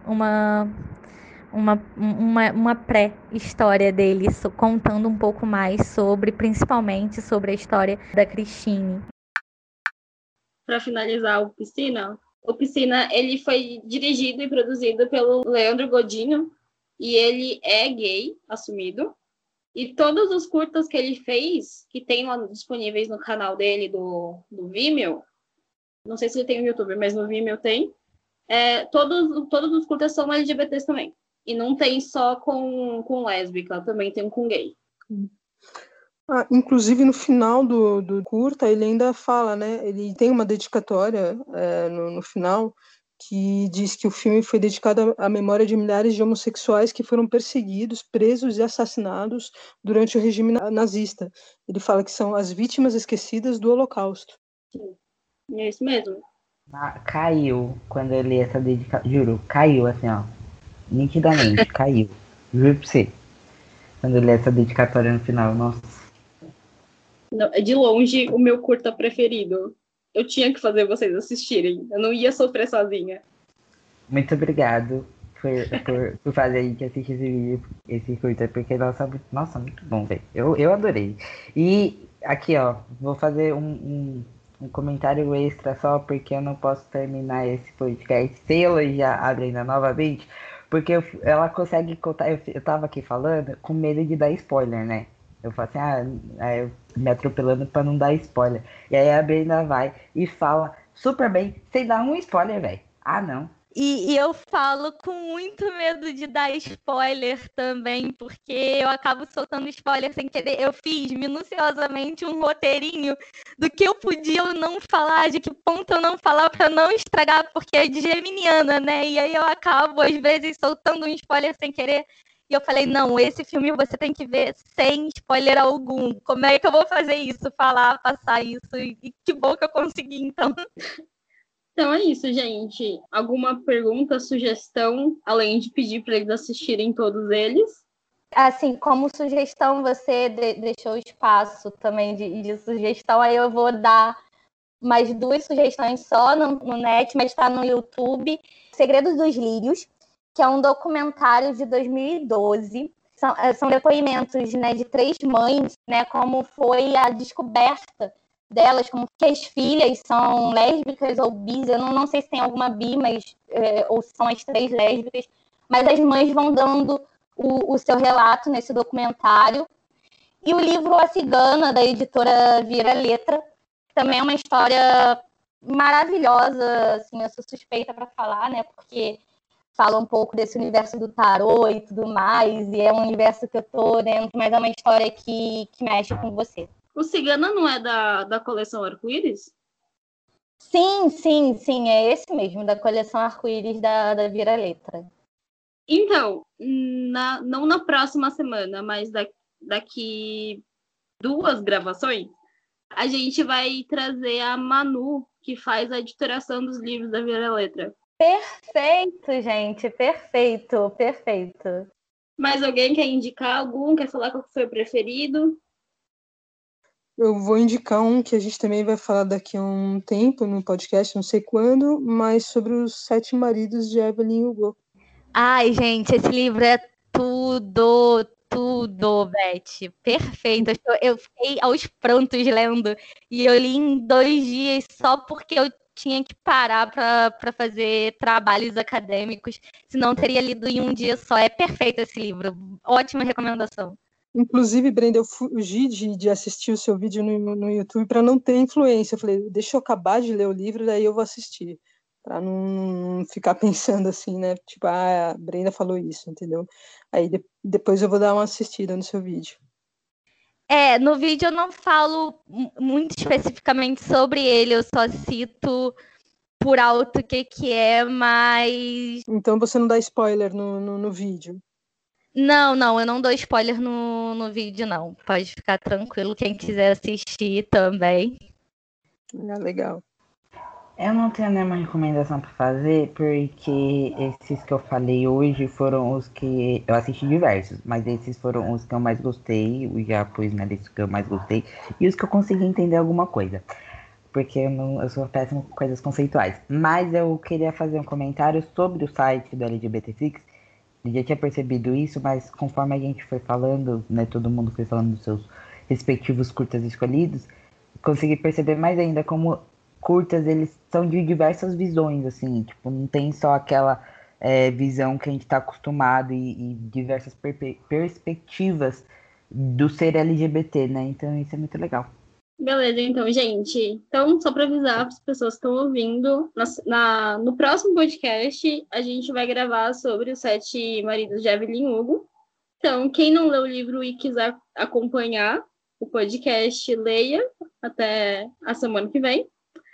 uma pré-história dele, contando um pouco mais principalmente sobre a história da Christine. Para finalizar o Piscina, ele foi dirigido e produzido pelo Leandro Godinho, e ele é gay, assumido. E todos os curtas que ele fez, que tem lá disponíveis no canal dele, do Vimeo, não sei se ele tem no YouTube, mas no Vimeo tem, todos os curtas são LGBTs também. E não tem só com lésbica, também tem com gay. Inclusive, no final do curta, ele ainda fala, né? Ele tem uma dedicatória no final, que diz que o filme foi dedicado à memória de milhares de homossexuais que foram perseguidos, presos e assassinados durante o regime nazista. Ele fala que são as vítimas esquecidas do Holocausto. Sim, é isso mesmo. Caiu quando eu li essa dedicatória. Juro, caiu assim, ó. Nitidamente, caiu. Juro pra você. Quando eu li essa dedicatória no final, nossa. Não, é de longe o meu curta preferido. Eu tinha que fazer vocês assistirem. Eu não ia sofrer sozinha. Muito obrigado por fazer a gente assistir esse vídeo, esse curta, porque nossa, muito bom, velho. Eu adorei. E aqui, ó, vou fazer um comentário extra só, porque eu não posso terminar esse podcast sem elogiar a Brenda novamente, porque ela consegue contar. Eu tava aqui falando com medo de dar spoiler, né? Eu falo assim, eu me atropelando pra não dar spoiler. E aí a Brenda vai e fala super bem, sem dar um spoiler, velho. Ah, não. E eu falo com muito medo de dar spoiler também, porque eu acabo soltando spoiler sem querer. Eu fiz minuciosamente um roteirinho do que eu podia ou não falar, de que ponto eu não falar para não estragar, porque é de geminiana, né? E aí eu acabo, às vezes, soltando um spoiler sem querer. E eu falei, não, esse filme você tem que ver sem spoiler algum. Como é que eu vou fazer isso? Falar, passar isso? E que bom que eu consegui, então. Então é isso, gente. Alguma pergunta, sugestão, além de pedir para eles assistirem todos eles? Assim, como sugestão, você deixou espaço também de sugestão, aí eu vou dar mais 2 sugestões só no net, mas está no YouTube. Segredos dos Lírios, que é um documentário de 2012. São depoimentos, né, de 3 mães, né, como foi a descoberta delas, como que as filhas são lésbicas ou bis. Eu não sei se tem alguma bi, mas ou se são as 3 lésbicas, mas as mães vão dando o seu relato nesse documentário. E o livro A Cigana, da editora Vira Letra, que também é uma história maravilhosa, assim, eu sou suspeita para falar, né, porque fala um pouco desse universo do tarô e tudo mais, e é um universo que eu tô dentro, mas é uma história que mexe com você. O Cigana não é da coleção Arco-Íris? Sim, é esse mesmo, da coleção Arco-Íris da Vira Letra. Então, não na próxima semana, mas daqui 2 gravações, a gente vai trazer a Manu, que faz a editoração dos livros da Vira Letra. Perfeito, gente, perfeito. Mais alguém quer indicar algum? Quer falar qual foi o preferido? Eu vou indicar um que a gente também vai falar daqui a um tempo no podcast, não sei quando, mas sobre os 7 maridos de Evelyn Hugo. Ai, gente, esse livro é tudo, Beth. Perfeito. Eu fiquei aos prantos lendo. E eu li em 2 dias só porque eu tinha que parar para fazer trabalhos acadêmicos. Senão teria lido em um dia só. É perfeito esse livro. Ótima recomendação. Inclusive, Brenda, eu fugi de assistir o seu vídeo no YouTube para não ter influência. Eu falei, deixa eu acabar de ler o livro, daí eu vou assistir. Para não ficar pensando assim, né? Tipo, a Brenda falou isso, entendeu? Aí depois eu vou dar uma assistida no seu vídeo. No vídeo eu não falo muito especificamente sobre ele, eu só cito por alto o que é, mas... Então você não dá spoiler no vídeo? Não, eu não dou spoiler no vídeo, não. Pode ficar tranquilo, quem quiser assistir também. Legal. Eu não tenho nenhuma recomendação para fazer, porque esses que eu falei hoje foram os que... Eu assisti diversos, mas esses foram os que eu mais gostei, eu já pus na lista que eu mais gostei, e os que eu consegui entender alguma coisa. Porque eu sou péssimo com coisas conceituais. Mas eu queria fazer um comentário sobre o site do LGBTflix. Eu já tinha percebido isso, mas conforme a gente foi falando, né, todo mundo foi falando dos seus respectivos curtas escolhidos, consegui perceber mais ainda como curtas, eles são de diversas visões, assim, tipo, não tem só aquela visão que a gente está acostumado e diversas perspectivas do ser LGBT, né? Então isso é muito legal. Beleza, então, gente. Então, só para avisar para as pessoas que estão ouvindo, no próximo podcast, a gente vai gravar sobre os 7 maridos de Evelyn Hugo. Então, quem não leu o livro e quiser acompanhar o podcast, leia até a semana que vem.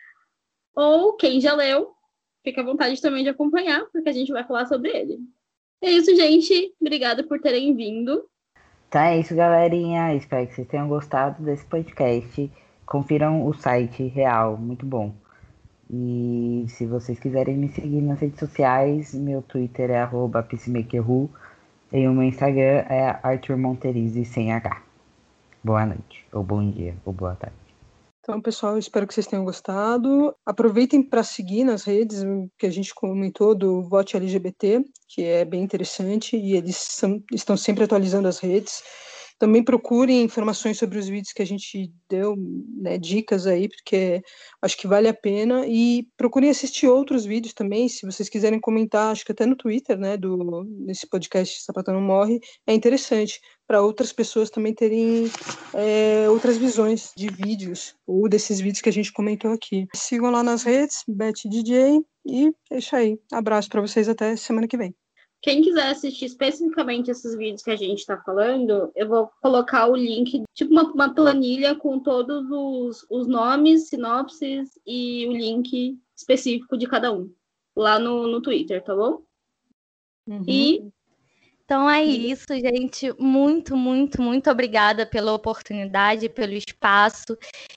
Ou quem já leu, fica à vontade também de acompanhar, porque a gente vai falar sobre ele. É isso, gente. Obrigada por terem vindo. Então é isso, galerinha. Espero que vocês tenham gostado desse podcast. Confiram o site real, muito bom. E se vocês quiserem me seguir nas redes sociais, meu Twitter é @peacemakerru e o meu Instagram é Arthur Monterizzi sem H. Boa noite, ou bom dia, ou boa tarde. Então, pessoal, espero que vocês tenham gostado. Aproveitem para seguir nas redes que a gente comentou do Vote LGBT, que é bem interessante, e eles estão sempre atualizando as redes. Também procurem informações sobre os vídeos que a gente deu, né, dicas aí, porque acho que vale a pena. E procurem assistir outros vídeos também, se vocês quiserem comentar, acho que até no Twitter, né, nesse podcast Sapatão Não Morre, é interessante para outras pessoas também terem outras visões de vídeos, ou desses vídeos que a gente comentou aqui. Sigam lá nas redes, Beth DJ, e é isso aí. Abraço para vocês, até semana que vem. Quem quiser assistir especificamente esses vídeos que a gente está falando, eu vou colocar o link, tipo uma planilha com todos os nomes, sinopses e o link específico de cada um, lá no Twitter, tá bom? Uhum. Então é isso, gente. Muito obrigada pela oportunidade, pelo espaço.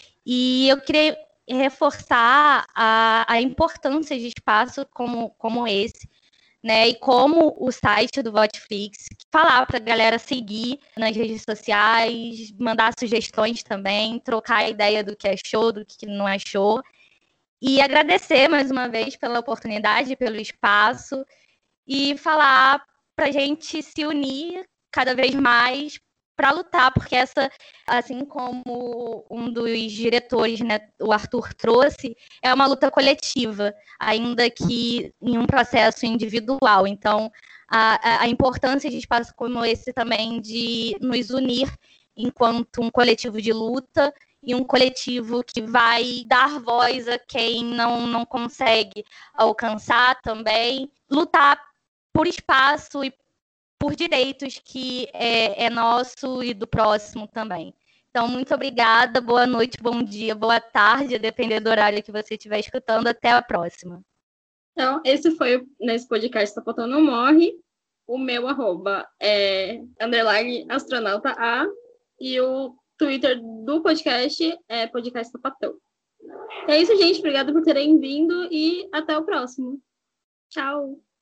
E eu queria reforçar a importância de espaço como esse, né? E como o site do Voteflix, falar para a galera seguir nas redes sociais, mandar sugestões também, trocar ideia do que achou, do que não achou. E agradecer mais uma vez pela oportunidade, pelo espaço, e falar para a gente se unir cada vez mais para lutar, porque essa, assim como um dos diretores, né, o Arthur trouxe, é uma luta coletiva, ainda que em um processo individual. Então, a importância de espaços como esse também de nos unir enquanto um coletivo de luta e um coletivo que vai dar voz a quem não consegue alcançar também, lutar por espaço e por direitos que é nosso e do próximo também. Então, muito obrigada, boa noite, bom dia, boa tarde, dependendo do horário que você estiver escutando. Até a próxima. Então, esse foi nesse podcast Sapatão Não Morre. O meu arroba é _astronauta_A e o Twitter do podcast é podcast Sapatão. É isso, gente. Obrigada por terem vindo e até o próximo. Tchau!